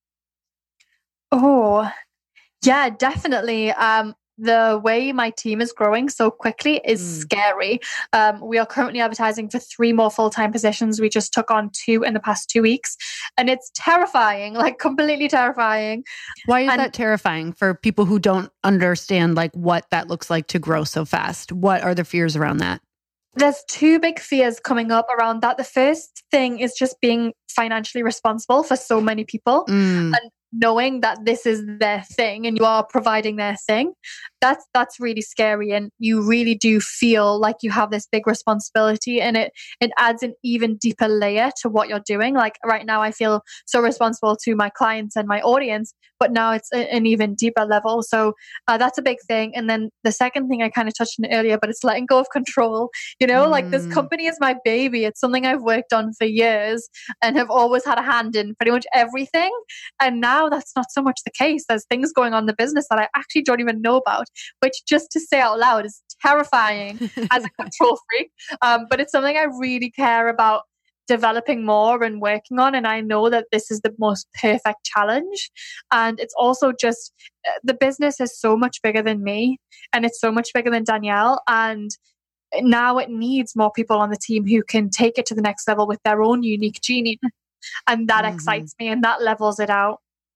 Oh, yeah, definitely. The way my team is growing so quickly is scary. We are currently advertising for 3 more full-time positions. We just took on 2 in the past 2 weeks. And it's terrifying, like completely terrifying. Why is that terrifying for people who don't understand like what that looks like to grow so fast? What are the fears around that? There's 2 big fears coming up around that. The first thing is just being financially responsible for so many people. And knowing that this is their thing and you are providing their thing, that's really scary. And you really do feel like you have this big responsibility, and it adds an even deeper layer to what you're doing. Like right now, I feel so responsible to my clients and my audience, but now it's an even deeper level. So that's a big thing. And then the second thing I kind of touched on earlier, but it's letting go of control. Like this company is my baby. It's something I've worked on for years and have always had a hand in pretty much everything. And now that's not so much the case. There's things going on in the business that I actually don't even know about, which just to say out loud is terrifying as a control freak. But it's something I really care about developing more and working on. And I know that this is the most perfect challenge. And it's also just, the business is so much bigger than me, and it's so much bigger than Danielle. And now it needs more people on the team who can take it to the next level with their own unique genius. And that excites me, and that levels it out.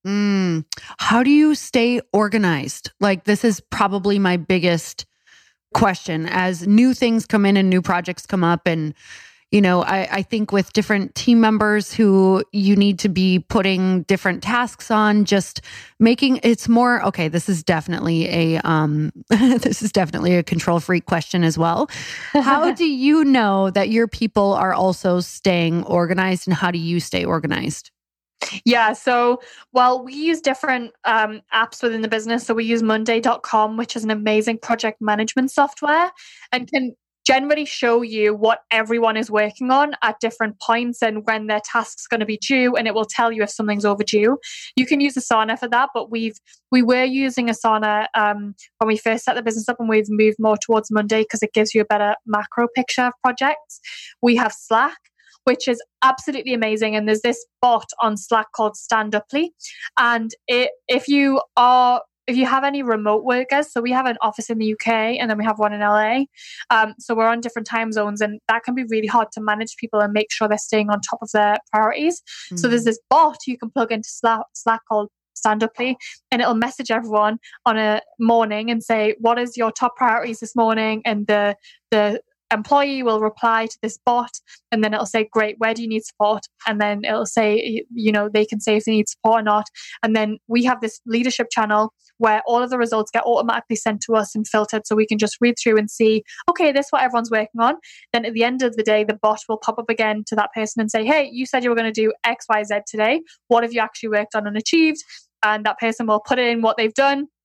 How do you stay organized? Like, this is probably my biggest question as new things come in and new projects come up. And, I think with different team members who you need to be putting different tasks on, just making it's more, okay, this is definitely a control freak question as well. How do you know that your people are also staying organized, and how do you stay organized? Yeah. So, we use different apps within the business. So we use Monday.com, which is an amazing project management software and can generally show you what everyone is working on at different points and when their task's going to be due. And it will tell you if something's overdue. You can use Asana for that, but we were using Asana when we first set the business up, and we've moved more towards Monday because it gives you a better macro picture of projects. We have Slack, which is absolutely amazing. And there's this bot on Slack called Standuply. And if you have any remote workers, so we have an office in the UK and then we have one in LA. So we're on different time zones, and that can be really hard to manage people and make sure they're staying on top of their priorities. So there's this bot you can plug into Slack called Standuply, and it'll message everyone on a morning and say, what is your top priorities this morning? And the employee will reply to this bot, and then it'll say, great, where do you need support? And then it'll say, they can say if they need support or not. And then we have this leadership channel where all of the results get automatically sent to us and filtered, so we can just read through and see, okay, this is what everyone's working on. Then at the end of the day, the bot will pop up again to that person and say, hey, you said you were going to do X, Y, Z today. What have you actually worked on and achieved? And that person will put in what they've done.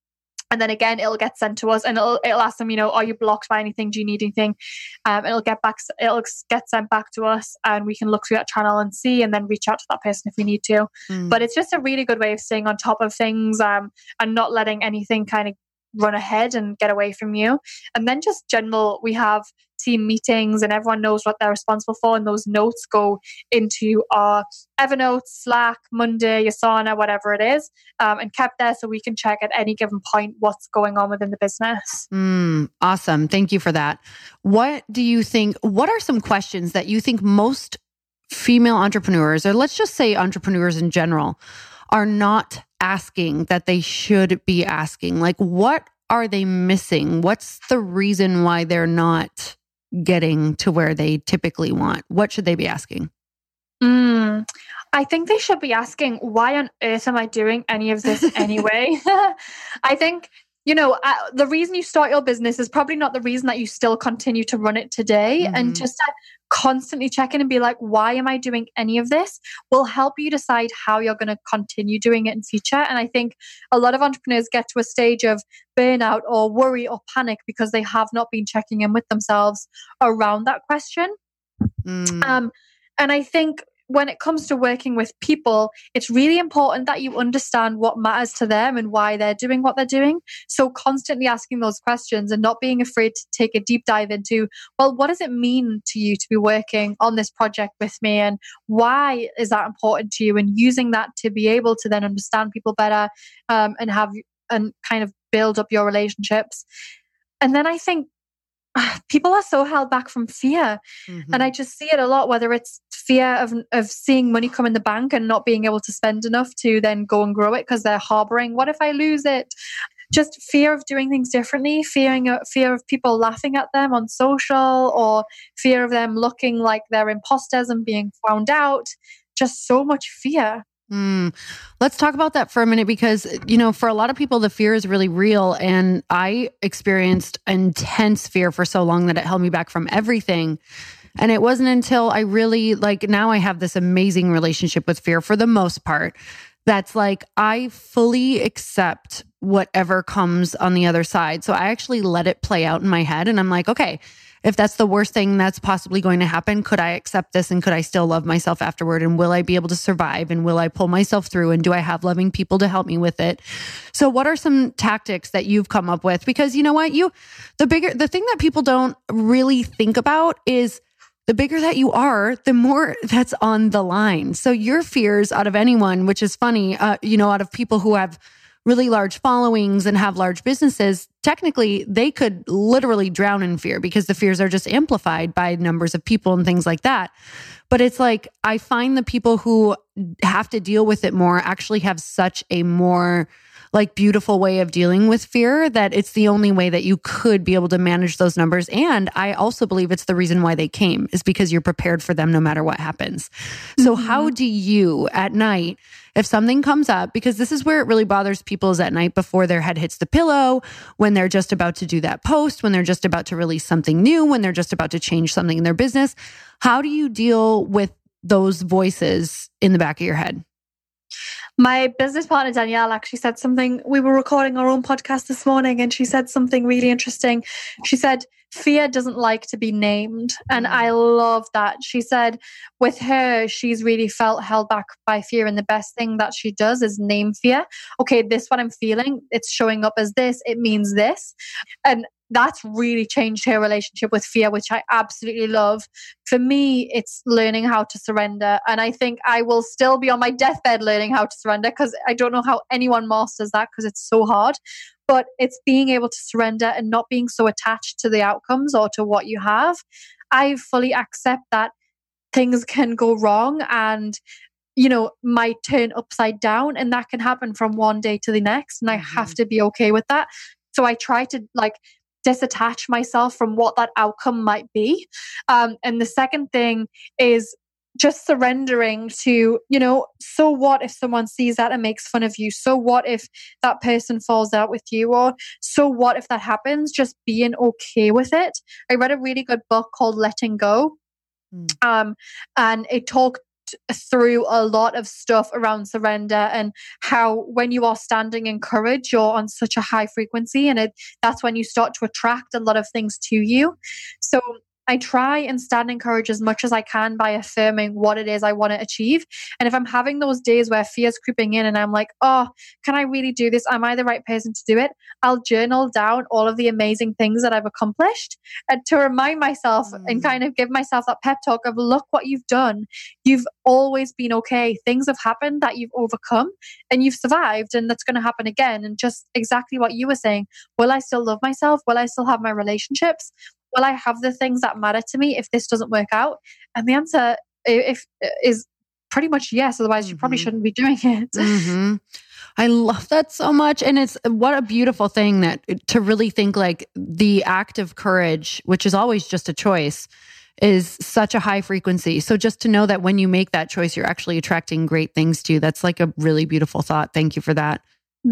And then again, it'll get sent to us, and it'll ask them, are you blocked by anything? Do you need anything? It'll get sent back to us, and we can look through that channel and see, and then reach out to that person if we need to. But it's just a really good way of staying on top of things, and not letting anything kind of run ahead and get away from you. And then just general, we have team meetings and everyone knows what they're responsible for, and those notes go into our Evernote, Slack, Monday, Asana, whatever it is, and kept there so we can check at any given point what's going on within the business. Awesome. Thank you for that. What are some questions that you think most female entrepreneurs, or let's just say entrepreneurs in general, are not asking that they should be asking? Like, what are they missing? What's the reason why they're not getting to where they typically want? What should they be asking? I think they should be asking, why on earth am I doing any of this anyway? I think, the reason you start your business is probably not the reason that you still continue to run it today. And just to constantly check in and be like, why am I doing any of this, will help you decide how you're going to continue doing it in future. And I think a lot of entrepreneurs get to a stage of burnout or worry or panic because they have not been checking in with themselves around that question. And I think when it comes to working with people, it's really important that you understand what matters to them and why they're doing what they're doing. So constantly asking those questions and not being afraid to take a deep dive into, well, what does it mean to you to be working on this project with me? And why is that important to you? And using that to be able to then understand people better, and kind of build up your relationships. And then I think people are so held back from fear. And I just see it a lot, whether it's fear of seeing money come in the bank and not being able to spend enough to then go and grow it because they're harboring, what if I lose it? Just fear of doing things differently, fear of people laughing at them on social, or fear of them looking like they're imposters and being found out. Just so much fear. Let's talk about that for a minute, because, for a lot of people, the fear is really real. And I experienced intense fear for so long that it held me back from everything. And it wasn't until I really, now I have this amazing relationship with fear for the most part. That's I fully accept whatever comes on the other side. So I actually let it play out in my head. And I'm like, okay, if that's the worst thing that's possibly going to happen, could I accept this, and could I still love myself afterward? And will I be able to survive? And will I pull myself through? And do I have loving people to help me with it? So what are some tactics that you've come up with? Because you know what, the thing that people don't really think about is the bigger that you are, the more that's on the line. So your fears out of anyone, which is funny, out of people who have really large followings and have large businesses, technically they could literally drown in fear because the fears are just amplified by numbers of people and things like that. But it's I find the people who have to deal with it more actually have such a more beautiful way of dealing with fear, that it's the only way that you could be able to manage those numbers. And I also believe it's the reason why they came, is because you're prepared for them no matter what happens. So how do you at night, if something comes up, because this is where it really bothers people, is at night before their head hits the pillow, when they're just about to do that post, when they're just about to release something new, when they're just about to change something in their business, how do you deal with those voices in the back of your head? My business partner, Danielle, actually said something. We were recording our own podcast this morning, and she said something really interesting. She said, fear doesn't like to be named. And I love that. She said with her, she's really felt held back by fear. And the best thing that she does is name fear. Okay, this what I'm feeling. It's showing up as this. It means this. And that's really changed her relationship with fear, which I absolutely love. For me, it's learning how to surrender. And I think I will still be on my deathbed learning how to surrender, because I don't know how anyone masters that, because it's so hard. But it's being able to surrender and not being so attached to the outcomes or to what you have. I fully accept that things can go wrong and might turn upside down, and that can happen from one day to the next. And I have to be okay with that. So I try to disattach myself from what that outcome might be. And the second thing is just surrendering to, so what if someone sees that and makes fun of you? So what if that person falls out with you? Or so what if that happens? Just being okay with it. I read a really good book called Letting Go. And it talked talked through a lot of stuff around surrender and how when you are standing in courage, you're on such a high frequency, and that's when you start to attract a lot of things to you. So I try and stand in courage as much as I can by affirming what it is I want to achieve. And if I'm having those days where fear's creeping in and I'm like, oh, can I really do this? Am I the right person to do it? I'll journal down all of the amazing things that I've accomplished and to remind myself and kind of give myself that pep talk of, look what you've done. You've always been okay. Things have happened that you've overcome and you've survived, and that's going to happen again. And just exactly what you were saying. Will I still love myself? Will I still have my relationships? Will I have the things that matter to me if this doesn't work out? And the answer is pretty much yes. Otherwise, you probably shouldn't be doing it. Mm-hmm. I love that so much. And it's what a beautiful thing that to really think like the act of courage, which is always just a choice, is such a high frequency. So just to know that when you make that choice, you're actually attracting great things to you. That's like a really beautiful thought. Thank you for that.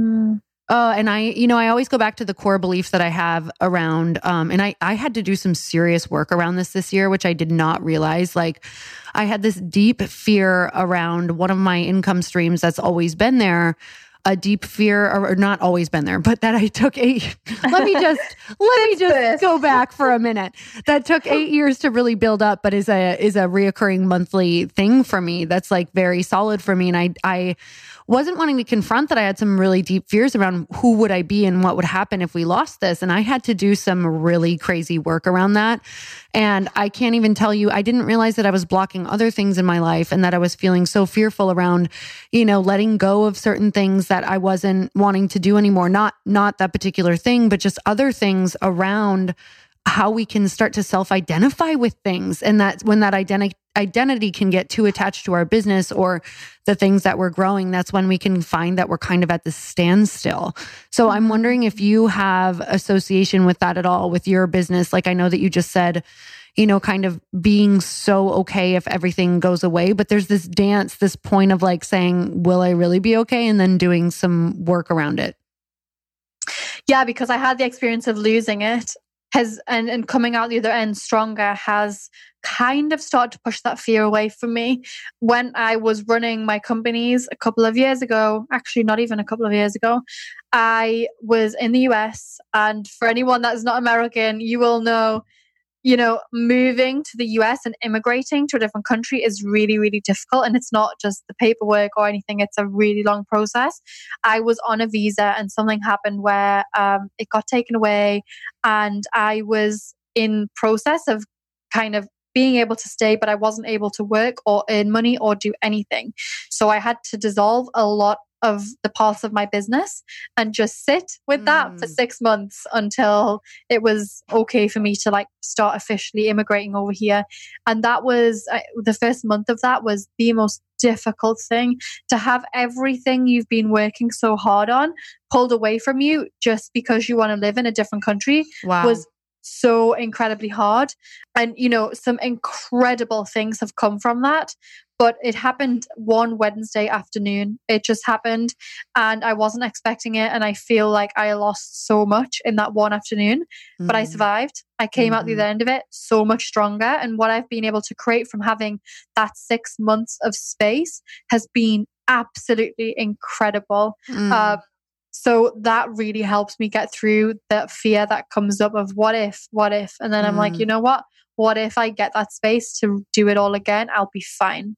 And I always go back to the core beliefs that I have around, and I had to do some serious work around this year, which I did not realize. Like I had this deep fear around one of my income streams that's always been there, a deep fear, or not always been there, but that I took let me just go back for a minute. That took 8 years to really build up, but is a reoccurring monthly thing for me. That's like very solid for me. And I wasn't wanting to confront that I had some really deep fears around who would I be and what would happen if we lost this. And I had to do some really crazy work around that. And I can't even tell you, I didn't realize that I was blocking other things in my life and that I was feeling so fearful around, letting go of certain things that I wasn't wanting to do anymore. Not that particular thing, but just other things around how we can start to self-identify with things. And that when that identity can get too attached to our business or the things that we're growing, that's when we can find that we're kind of at this standstill. So I'm wondering if you have association with that at all with your business. Like I know that you just said, kind of being so okay if everything goes away, but there's this point of like saying, will I really be okay? And then doing some work around it. Yeah, because I had the experience of losing it and coming out the other end stronger has kind of started to push that fear away from me. When I was running my companies a couple of years ago, actually not even a couple of years ago, I was in the US. And for anyone that's not American, you will know, moving to the US and immigrating to a different country is really, really difficult. And it's not just the paperwork or anything. It's a really long process. I was on a visa and something happened where it got taken away, and I was in process of kind of being able to stay, but I wasn't able to work or earn money or do anything. So I had to dissolve a lot of the parts of my business and just sit with that for 6 months until it was okay for me to like start officially immigrating over here. And that was the first month of that was the most difficult thing, to have everything you've been working so hard on pulled away from you just because you want to live in a different country. Wow. Was so incredibly hard. And, some incredible things have come from that. But it happened one Wednesday afternoon. It just happened and I wasn't expecting it. And I feel like I lost so much in that one afternoon, but I survived. I came out the other end of it so much stronger. And what I've been able to create from having that 6 months of space has been absolutely incredible. So that really helps me get through that fear that comes up of what if? And then I'm like, you know what? What if I get that space to do it all again? I'll be fine.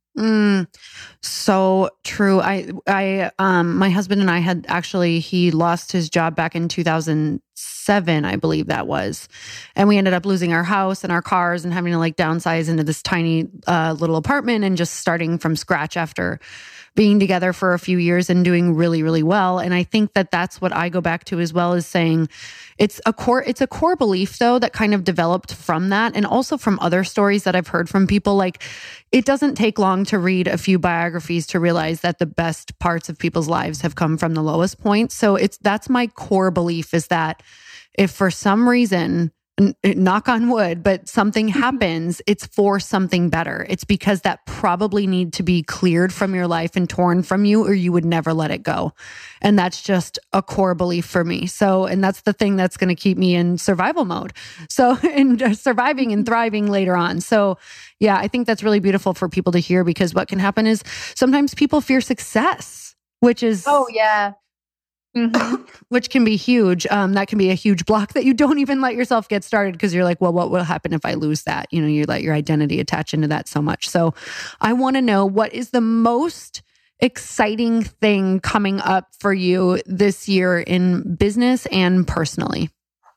So true. My husband and I had he lost his job back in 2007, I believe that was. And we ended up losing our house and our cars and having to like downsize into this tiny little apartment and just starting from scratch after being together for a few years and doing really, really well. And I think that that's what I go back to as well, as saying it's a core belief though that kind of developed from that, and also from other stories that I've heard from people. Like it doesn't take long to read a few biographies to realize that the best parts of people's lives have come from the lowest points. So that's my core belief, is that if for some reason knock on wood, but something happens, it's for something better. It's because that probably need to be cleared from your life and torn from you, or you would never let it go. And that's just a core belief for me. So, and that's the thing that's going to keep me in survival mode. So, in surviving and thriving later on. So, yeah, I think that's really beautiful for people to hear, because what can happen is sometimes people fear success, which is... Oh, yeah. Mm-hmm. Which can be huge. That can be a huge block that you don't even let yourself get started, because you're like, well, what will happen if I lose that? You know, you let your identity attach into that so much. So I want to know, what is the most exciting thing coming up for you this year in business and personally?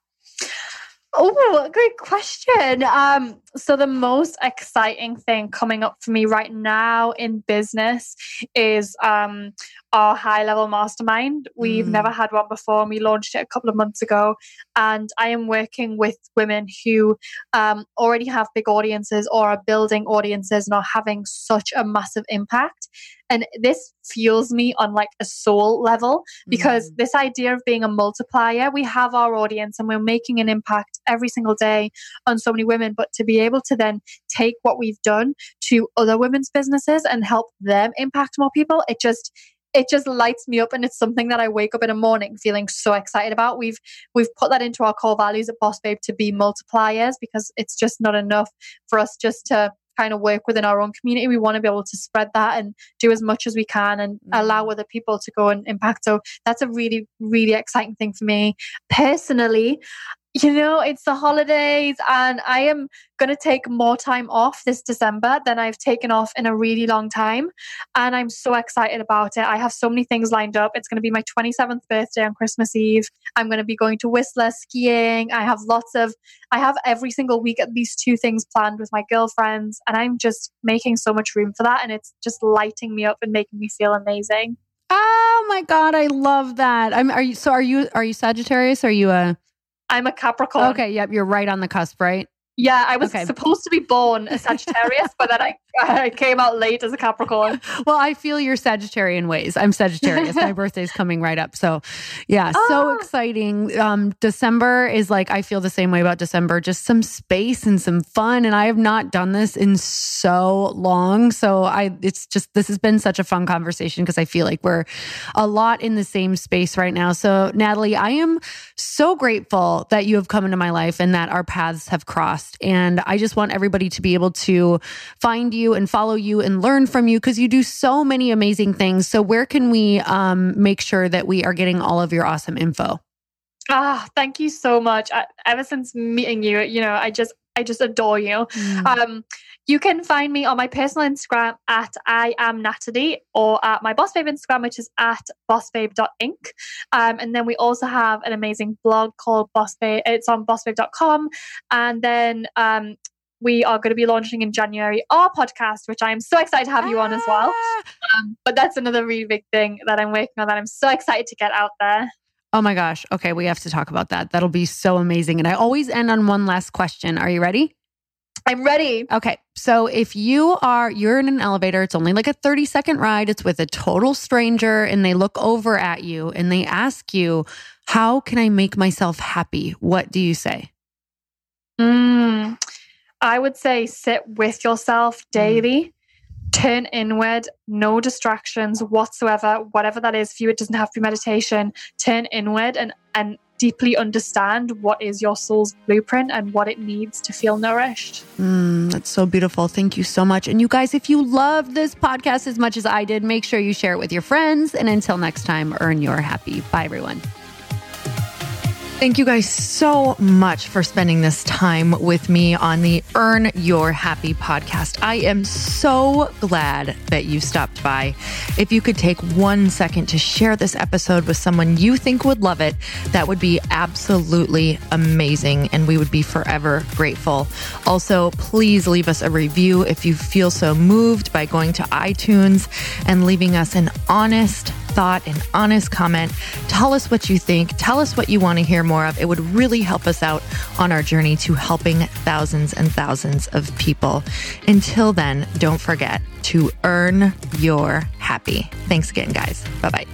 Oh, great question. So the most exciting thing coming up for me right now in business is our high-level mastermind. We've never had one before, and we launched it a couple of months ago. And I am working with women who already have big audiences or are building audiences and are having such a massive impact. And this fuels me on like a soul level, because this idea of being a multiplier, we have our audience and we're making an impact every single day on so many women. But to be able to then take what we've done to other women's businesses and help them impact more people, it just lights me up, and it's something that I wake up in the morning feeling so excited about. We've put that into our core values at Boss Babe to be multipliers, because it's just not enough for us just to kind of work within our own community. We want to be able to spread that and do as much as we can and allow other people to go and impact. So that's a really, really exciting thing for me personally. You know, it's the holidays, and I am going to take more time off this December than I've taken off in a really long time. And I'm so excited about it. I have so many things lined up. It's going to be my 27th birthday on Christmas Eve. I'm going to be going to Whistler skiing. I have every single week at least 2 things planned with my girlfriends. And I'm just making so much room for that. And it's just lighting me up and making me feel amazing. Oh my God, I love that. Are you Sagittarius? Are you I'm a Capricorn. Okay, yep, you're right on the cusp, right? Yeah, I was supposed to be born a Sagittarius, but then I came out late as a Capricorn. Well, I feel your Sagittarian ways. I'm Sagittarius. My birthday's coming right up. So yeah, so exciting. December is like, I feel the same way about December, just some space and some fun. And I have not done this in so long. So this has been such a fun conversation, because I feel like we're a lot in the same space right now. So Natalie, I am so grateful that you have come into my life and that our paths have crossed. And I just want everybody to be able to find you and follow you and learn from you, because you do so many amazing things. So where can we make sure that we are getting all of your awesome info? Thank you so much. Ever since meeting you, you know, I just adore you. You can find me on my personal Instagram at I am Natalie, or at my Boss Babe Instagram, which is at bossbabe.inc. And then we also have an amazing blog called Boss Babe. It's on bossbabe.com. And then we are going to be launching in January our podcast, which I'm so excited to have you on as well. But that's another really big thing that I'm working on that I'm so excited to get out there. Oh my gosh. Okay, we have to talk about that. That'll be so amazing. And I always end on one last question. Are you ready? I'm ready. Okay. So if you're in an elevator, it's only like a 30-second ride. It's with a total stranger, and they look over at you and they ask you, how can I make myself happy? What do you say? I would say sit with yourself daily, turn inward, no distractions whatsoever, whatever that is for you. It doesn't have to be meditation. Turn inward and deeply understand what is your soul's blueprint and what it needs to feel nourished. That's so beautiful. Thank you so much. And you guys, if you love this podcast as much as I did, make sure you share it with your friends. And until next time, earn your happy. Bye, everyone. Thank you guys so much for spending this time with me on the Earn Your Happy podcast. I am so glad that you stopped by. If you could take 1 second to share this episode with someone you think would love it, that would be absolutely amazing, and we would be forever grateful. Also, please leave us a review if you feel so moved by going to iTunes and leaving us an honest thought, an honest comment. Tell us what you think. Tell us what you want to hear more of. It would really help us out on our journey to helping thousands and thousands of people. Until then, don't forget to earn your happy. Thanks again, guys. Bye-bye.